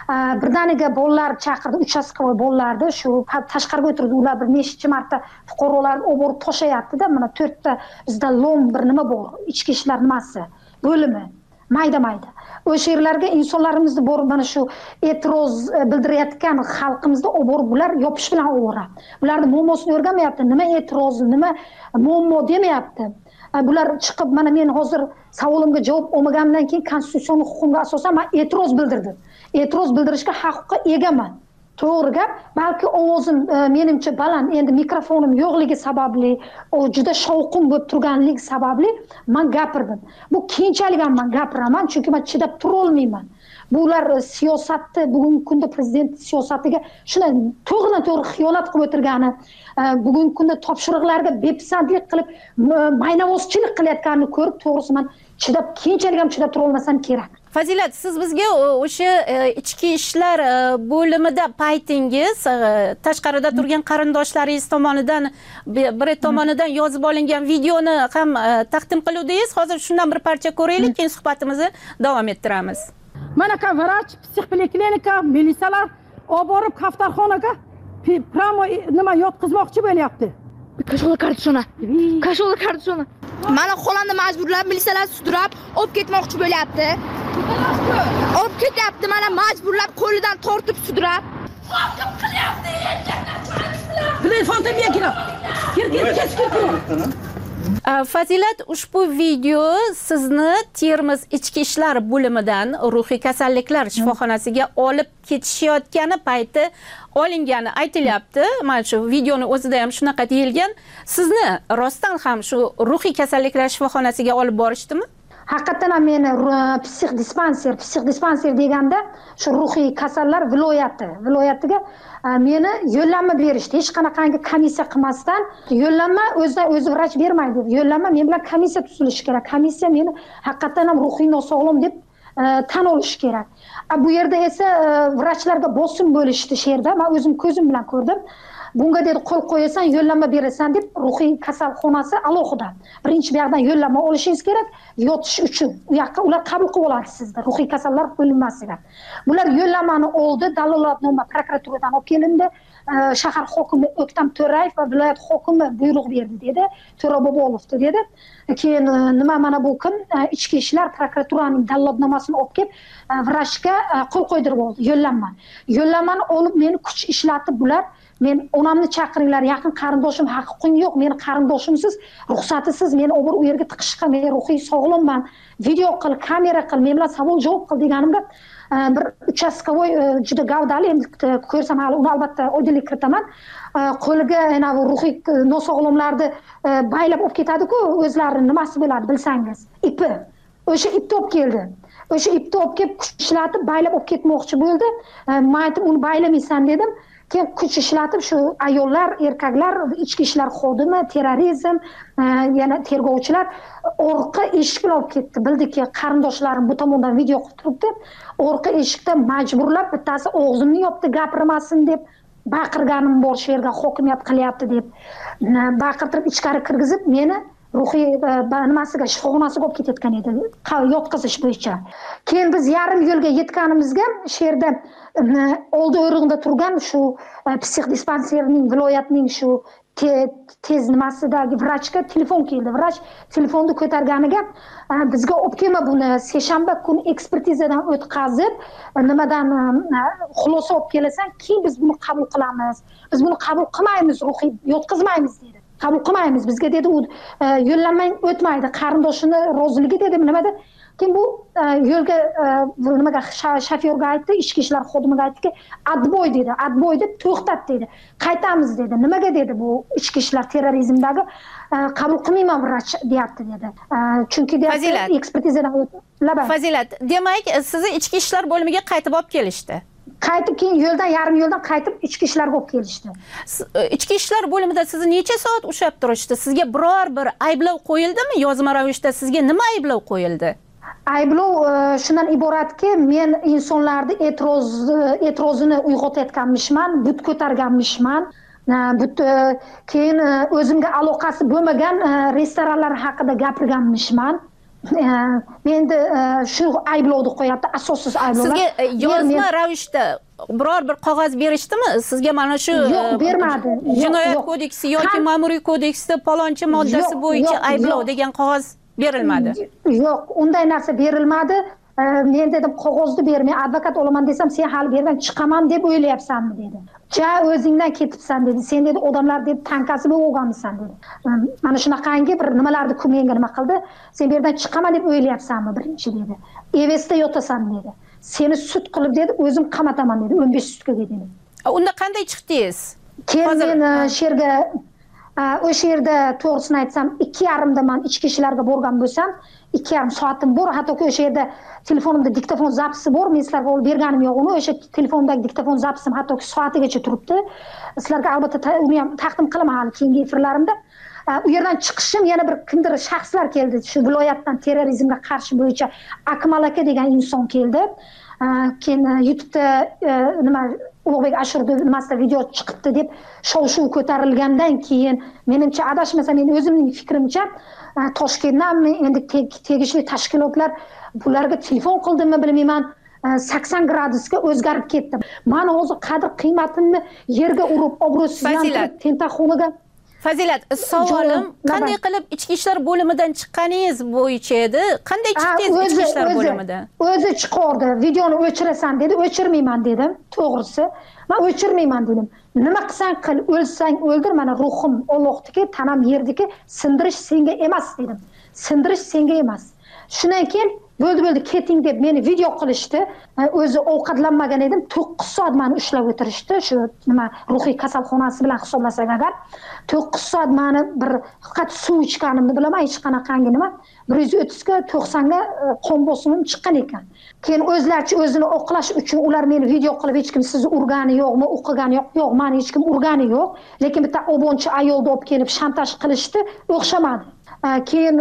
birdaniga bolalar chaqirdi, uchastkavoy bolalarni, shu tashqariga o'tirdi, ular bir nechta marta fuqarolarni olib borib toshlayapti-da, mana to'rtta bizda lom bir nima bor, ichki ishlar nimasi, bo'limi, mayda-mayda. O'sha yerlarga insonlarimizni borib mana shu e'tiroz bildirayotgan xalqimizni olib borib ular yopish bilan ovora. Ularni muammosini o'rganmayapti, nima e'tiroz, nima muammo demayapti. Bular chiqib mana men hozir savolimga javob olmaganimdan keyin konstitutsion huquqimga asosan men e'tiroz bildirdim. E'tiroz bildirishga haqqi egaman. To'g'ri gap, balki ovozim menimcha baland, endi mikrofonim yo'qligi sababli, o juda shovqin bo'lib turganligi sababli men gapirdim. Bu keyinchalik ham men gapiraman, chunki men chidab tura olmayman. Bular siyosatni, bugungi kunda prezident siyosatiga shunday to'g'ridan to'g'ri xiyonat qilib o'tirgani, bugungi kunda topshiriqlarga bepisandlik qilib, maynavozchilik qilayotganini ko'rib, to'g'risi men chidab keyinchalik ham chidab tura olmasam kerak. Fazilat, siz bizga o'sha ichki ishlar bo'limida paytingiz tashqarida turgan qarindoshlaringiz tomonidan biri tomonidan yozib olingan videoni ham taqdim qiluvdingiz. Hozir shundan bir parcha ko'raylik, keyin suhbatimizni davom ettiramiz. Mana ka vrach, psixopoliklinika, militsiyalar olib borib kaftarxonaga pramo nima yotqizmoqchi bo'lyapti. Kashol kartishona. Kashol kartishona. Mana xolamni majburlab militsiyalar sudrab olib ketmoqchi bo'lyapti. Olib ketyapti, mana majburlab qo'lidan tortib sudrab. Qo'rqib qilyapti. Telefon temiga kirib. Kir, kir, kes, kir. Fazilat, ushbu video sizni Termiz ichki ishlar bo'limidan ruhiy kasalliklar shifoxonasiga olib ketishayotgani payti olingani aytilyapti. Mana shu videoni o'zida ham shunaqa deyilgan. Sizni rostdan ham shu ruhiy kasalliklar shifoxonasiga olib borishdimi? Haqiqatan ham meni psix dispanser, psix dispanser deganda shu ruhiy kasallar viloyati, viloyatiga meni yo'llanma berishdi. Hech qanaqangi komissiya qilmasdan yo'llanma o'zidan o'zi vrach bermaydi. Yo'llanma men bilan komissiya tuzilishi kerak. Komissiya meni haqiqatan ham ruhiy nosog'lom deb tan olish kerak. Bu yerda esa vrachlarga bosim bo'lishdi shu yerda. Men o'zim ko'zim bilan ko'rdim. Bunga dedi qo'l qo'yasan, yo'llanma berasan deb ruhiy kasalxonasi alohida. Birinchi bu yoqdan yo'llanma olishingiz kerak yotish uchun. U yoqqa ular qabul qilib oladi sizni ruhiy kasallar bo'linmasiga. Bular yo'llanmani oldi, dalolatnoma prokuraturadan olib kelindi. Shahar hokimi O'ktam To'rayev va viloyat hokimi buyruq berdi dedi. To'ra Bobolovdi dedi. Keyin nima mana bu kim ichki ishlar prokuraturaning dalolatnomasini olib kelib vrachga qo'l qo'ydirib oldi yo'llanma. Yo'llanmani olib meni kuch ishlatib bular men onamni chaqiringlar, yaqin qarindoshim, haqqing yo'q, meni qarindoshimsiz, ruxsatisiz meni o'bir u yerga tiqishga, men ruhiy sog'lomman, video qil, kamera qil, men bilan savol javob qil deganimda bir uchastkavoy juda gavdali, endi ko'rsam hali uni albatta oydinlik kiritaman. Qo'liga yana ruhiy nosog'lomlarni baylab olib ketadi-ku, o'zlarining nimasi bo'ladi bilsangiz, ipi. O'sha ipni olib keldi. O'sha ipni olib kelib kuch ishlatib baylab olib ketmoqchi bo'ldi. Men aytdim, uni baylamaysan dedim. Keyin kuch ishlatib shu ayollar, erkaklar, ichki ishlar xodimi, terrorizm, yana tergovchilar orqa eshik bilan olib ketdi. Bildiki, qarindoshlarim bu tomondan video qilib turibdi. Orqa eshikda majburlab bittasi og'zimni yopdi, gapirmasin deb baqirganim bor, shu yerga hokimiyat qilyapti deb baqirtirib ichkari kirgizib meni ruhiy nimasiga, shifoxonasiga olib ketayotgan edi, yotqizish bo'yicha. Keyin biz yarim yo'lga yetganimizga shu yerda oldi o'rinda turgan shu psix dispanserning viloyatning shu tez nimasidagi vrachga telefon keldi. Vrach telefonni ko'targaniga bizga olib kelma buni, seshanba kuni ekspertizadan o'tkazib, nimadan xulosa olib kelasan, keyin biz buni qabul qilamiz. Biz buni qabul qilmaymiz, ruhiy yotqizmaymiz dedi. Qabul qilmaymiz. Bizga dedi u yo'llanmang o'tmaydi, qarindoshini roziligi dedi, nimada? Keyin bu yo'lga nimaga shofyorga aytdi, ichki ishlar xodimiga aytdiki, adboy dedi, adboy deb to'xtat dedi. Qaytamiz dedi. Nimaga dedi bu ichki ishlar terrorizmdagi qabul qilmayman vrach deyapti dedi. Chunki deyapti ekspertizadan o'tdi. Fazilat, demak, sizni ichki ishlar bo'limiga qaytib olib kelishdi. Qaytib keyin yo'ldan yarim yo'ldan qaytib ichki ishlarga olib kelishdi. Ichki ishlar bo'limida sizni necha soat ushlab turishdi? Sizga biror bir ayblov qo'yildimi? Yozma ravishda sizga nima ayblov qo'yildi? Ayblov shundan iboratki, men insonlarni e'tiroz e'tirozini uyg'otayotganmishman, but ko'targanmishman. But keyin o'zimga aloqasi bo'lmagan restoranlar haqida gapirganmishman. endi shu ayblovni qo'yapti, asossiz ayblovlar. Sizga yozma ravishda biror bir qog'oz berishdimi? Sizga mana shu yo'q, bermadi. Jinoyat kodeksi yoki ma'muriy kodeksda palonchi moddasi bo'yicha ayblov degan qog'oz berilmadi. Yo'q, unday narsa berilmadi. Men dedim qog'ozni bermay advokat olaman desam, sen hali bergan chiqaman deb o'ylayapsanmi dedi. Ja, o'zingdan ketibsan dedi. Sen dedi odamlar dedi tankasi bo'lib olganmisan dedi. Mana shunaqangi bir nimalarni menga nima qildi? Sen bu yerdan chiqaman deb o'ylayapsanmi birinchi dedi. Evesda yotasan dedi. Seni sud qilib dedi, o'zim qamataman dedi, o'n besh sutkaga dedi. Unda qanday chiqdingiz? Keyin men shu yerga o'sha yerda to'g'risini aytsam, ikki yarimda men ichki ishlarga borgan bo'lsam, ikki yarim soatim bor. Hattoki o'sha yerda telefonimda diktafon zapisi bor. Men sizlarga olib berganim yo'q uni. O'sha telefondagi diktafon zapisim hattoki soatigacha turibdi. Sizlarga albatta uni ham taqdim qilaman hali keyingi efirlarimda. U yerdan chiqishim yana bir kimdir shaxslar keldi. Shu viloyatdan terrorizmga qarshi bo'yicha Akmal aka degan inson keldi. Keyin YouTube'da nima Ulug'bek Ashurov nimasida video chiqibdi deb shov-shuv ko'tarilgandan keyin menimcha adashmasam, men o'zimning fikrimcha Toshkentdan endi tegishli tashkilotlar bularga telefon qildimmi bilmayman, sakson gradusga o'zgarib ketdi. Men hozir qadr qiymatimni yerga urib, obro'sizlantirib, tentaxonaga Fazilat, savolim qanday qilib ichki ishlar bo'limidan chiqqaningiz bo'yicha edi? Qanday chiqdingiz ichki ishlar bo'limidan? O'zi chiqardi. Videoni o'chirasan dedi, o'chirmayman dedim. To'g'risi, men o'chirmayman dedim. Nima qilsang qil, o'lsang o'ldir, mana ruhim Allohniki, tanam yerdiki, sindirish senga emas dedim. Sindirish senga emas. Shundan keyin bo'ldi bo'ldi keting deb meni video qilishdi. O'zi ovqatlanmagan edim. to'qqiz soat meni ushlab o'tirishdi. Shu nima ruhiy kasalxonasi bilan hisoblasak agar to'qqiz soat meni bir faqat suv ichganimni bilaman, hech qanaqangi nima bir yuz o'ttiz ga to'qson ga qon bosimim chiqqan ekan. Keyin o'zlaricha o'zini oqlash uchun ular meni video qilib hech kim sizni urgani yo'qmi, o'qigani yo'q, yo'q, meni hech kim urgani yo'q, lekin bitta obunchi ayolni olib kelib shantaj qilishdi, o'xshamadi. Keyin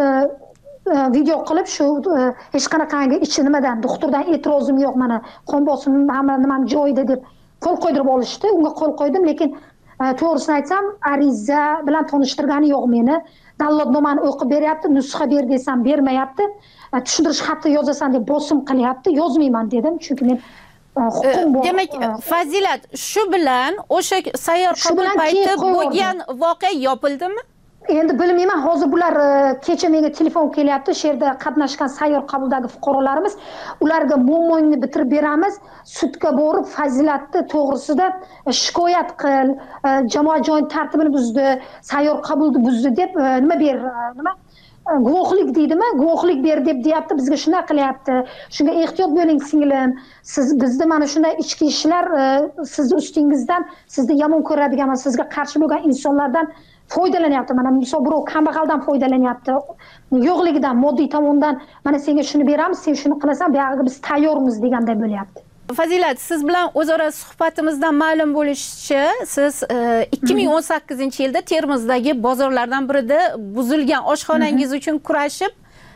video qilib shu hech qanaqangi ichi nimadan doktordan e'tirozim yo'q, mana qon bosimim hamma nimam joyida deb qo'l qo'ydirib olishdi. Unga qo'l qo'ydim, lekin to'g'risini aytsam, ariza bilan tanishtirgani yo'q meni. Dallodnomani o'qib beryapti, nusxa ber desam bermayapti. Tushuntirish xati yozasan deb bosim qilyapti. Yozmayman dedim, chunki men huquqim bor. Demak, Fazilat, shu bilan o'sha sayyor qabul payti bo'lgan voqea yopildimi? Endi bilmayman, hozir bular kecha menga telefon kelyapti, shu yerda qatnashgan sayyor qabuldagi fuqarolarimiz, ularga muammoni bitirib beramiz, sudga borib Fazilatni to'g'risida shikoyat qil, jamoat joyi tartibini buzdi, sayyor qabulni buzdi deb nima ber, nima guvohlik deydimi? Guvohlik ber deb deyapti, bizga shunday qilyapti. Shunga ehtiyot bo'ling singlim. Siz bizni mana shunday ichki ishlar sizni ustingizdan, sizni yomon ko'radigan, sizga qarshi bo'lgan insonlardan foydalanyapti. Mana misol birov kambag'aldan foydalanyapti, yo'qligidan, moddiy tomondan mana senga shuni beramiz, sen shuni qilasan, bu yerga biz tayyormiz deganday bo'lyapti. Fazilat, siz bilan o'zaro suhbatimizdan ma'lum bo'lishicha, siz ikki ming o'n sakkizinchi yilda Termizdagi bozorlardan birida buzilgan oshxonangiz uchun kurashib,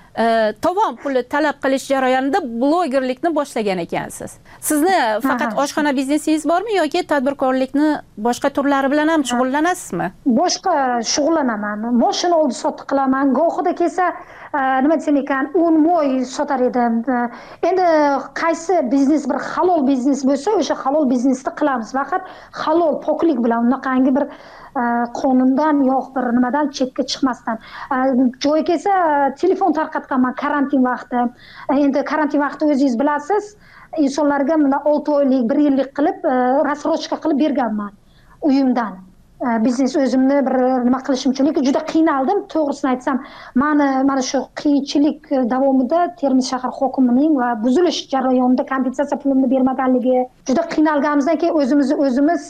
tovon puli talab qilish jarayonida blogerlikni boshlagan ekansiz. Sizni faqat oshxona biznesingiz bormi yoki tadbirkorlikni boshqa turlari bilan ham shug'ullanasizmi? Boshqa shug'ullanaman. Mashina oldi sotib qilaman. Gohida kelsa, nima desam ekan, un moy sotar edim. Endi qaysi biznes bir halol biznes bo'lsa, o'sha halol biznesni qilamiz. Faqat halol, poklik bilan, unaqangi bir qonundan yo'q bir nimadan chetga chiqmasdan. Joy kelsa telefon tarqatganman karantin vaqti. Endi karantin vaqti o'zingiz bilasiz, insonlarga mana olti oylik, bir yillik qilib rasrochka qilib berganman uyimdan. Biznes o'zimni bir nima qilishim uchun, lekin juda qiynaldim. To'g'risini aytsam, meni mana shu qiyinchilik davomida Termiz shahar hokimining va buzilish jarayonida kompensatsiya pulimni bermaganligi, juda qiynalganimizdan keyin o'zimizni o'zimiz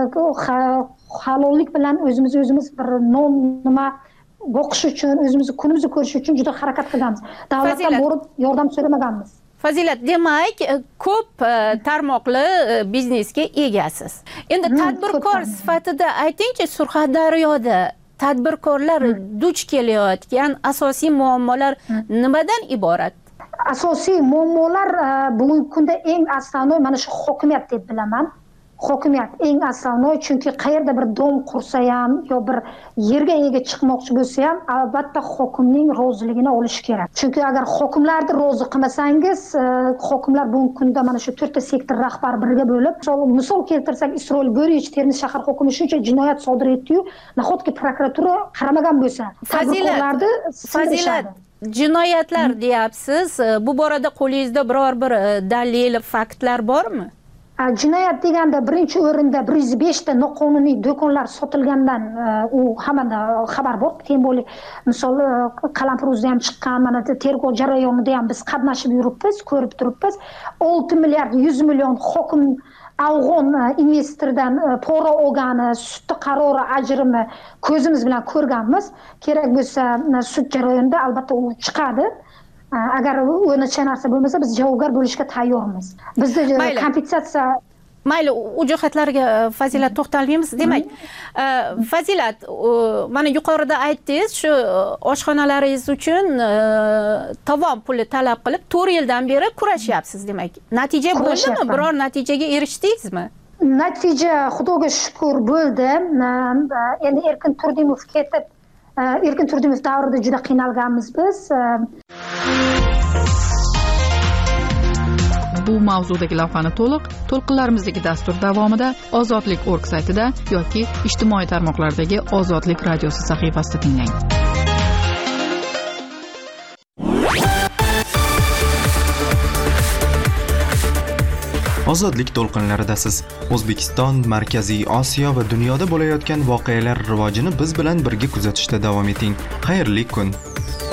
halollik bilan o'zimiz o'zimiz bir non nima boqish uchun, o'zimizni kunimizni ko'rish uchun juda harakat qilganmiz. Davlatdan borib yordam so'ramaganmiz. Fazilat, demak, ko'p tarmoqli biznesga egasiz. Endi tadbirkor sifatida aytingchi, Surxondaryoda tadbirkorlar duch kelayotgan asosiy muammolar nimadan iborat? Asosiy muammolar bugungi kunda eng asosiy mana shu hokimiyat deb bilaman. hokimiyat eng asosini, chunki qayerda bir dom qursa ham yo bir yerga ega chiqmoqchi bo'lsa ham albatta hokimning roziligini olish kerak. Chunki agar hokimlarni rozi qilmasangiz, hokimlar bugungi kunda mana shu to'rtta sektor rahbari birga bo'lib, misol keltirsak, Isroil Bo'rich Termiz shahar hokimi shuncha jinoyat sodir etdi-yu, nahotki prokuratura qaramagan bo'lsa, fazilat fazilat jinoyatlar deyapsiz. Bu borada qo'lingizda biror bir dalil, faktlar bormi? Jinoyat deganda birinchi o'rinda bir yuz besh ta noqonuniy do'konlar sotilgandan u hammada xabar bor. Temboli misol Qalampurda ham chiqqan, mana tergov jarayonida ham biz qatnashib yuribmiz, ko'rib turibmiz. olti milliard yuz million hokim afg'on investordan pora olgani, sud qarori ajrini ko'zimiz bilan ko'rganmiz. Kerak bo'lsa sud jarayonida albatta u chiqadi. Agar o'nacha narsa bo'lmasa, biz javobgar bo'lishga tayyormiz. Bizda kompensatsiya mayli, u jihatlarga Fazilat to'xtalmaymiz. Demak, Fazilat, mana yuqorida aytdingiz, shu oshxonalaringiz uchun tovon puli talab qilib to'rt yildan beri kurashyapsiz demak. Natija bo'ldimi? Biror natijaga erishdingizmi? Natija Xudoga shukr bo'ldi. Endi Erkin Turdimov ketib, Erkin Turdimov davrida juda qiynalganmiz biz. Bu mavzudagi lavhani to'liq to'lqinlarimizdagi dastur davomida ozodlik nokta org saytida yoki ijtimoiy tarmoqlardagi Ozodlik radiosi sahifasida tinglang. Ozodlik to'lqinlaridasiz. O'zbekiston, Markaziy Osiyo va dunyoda bo'layotgan voqealar rivojini biz bilan birga kuzatishda davom eting. Xayrli kun.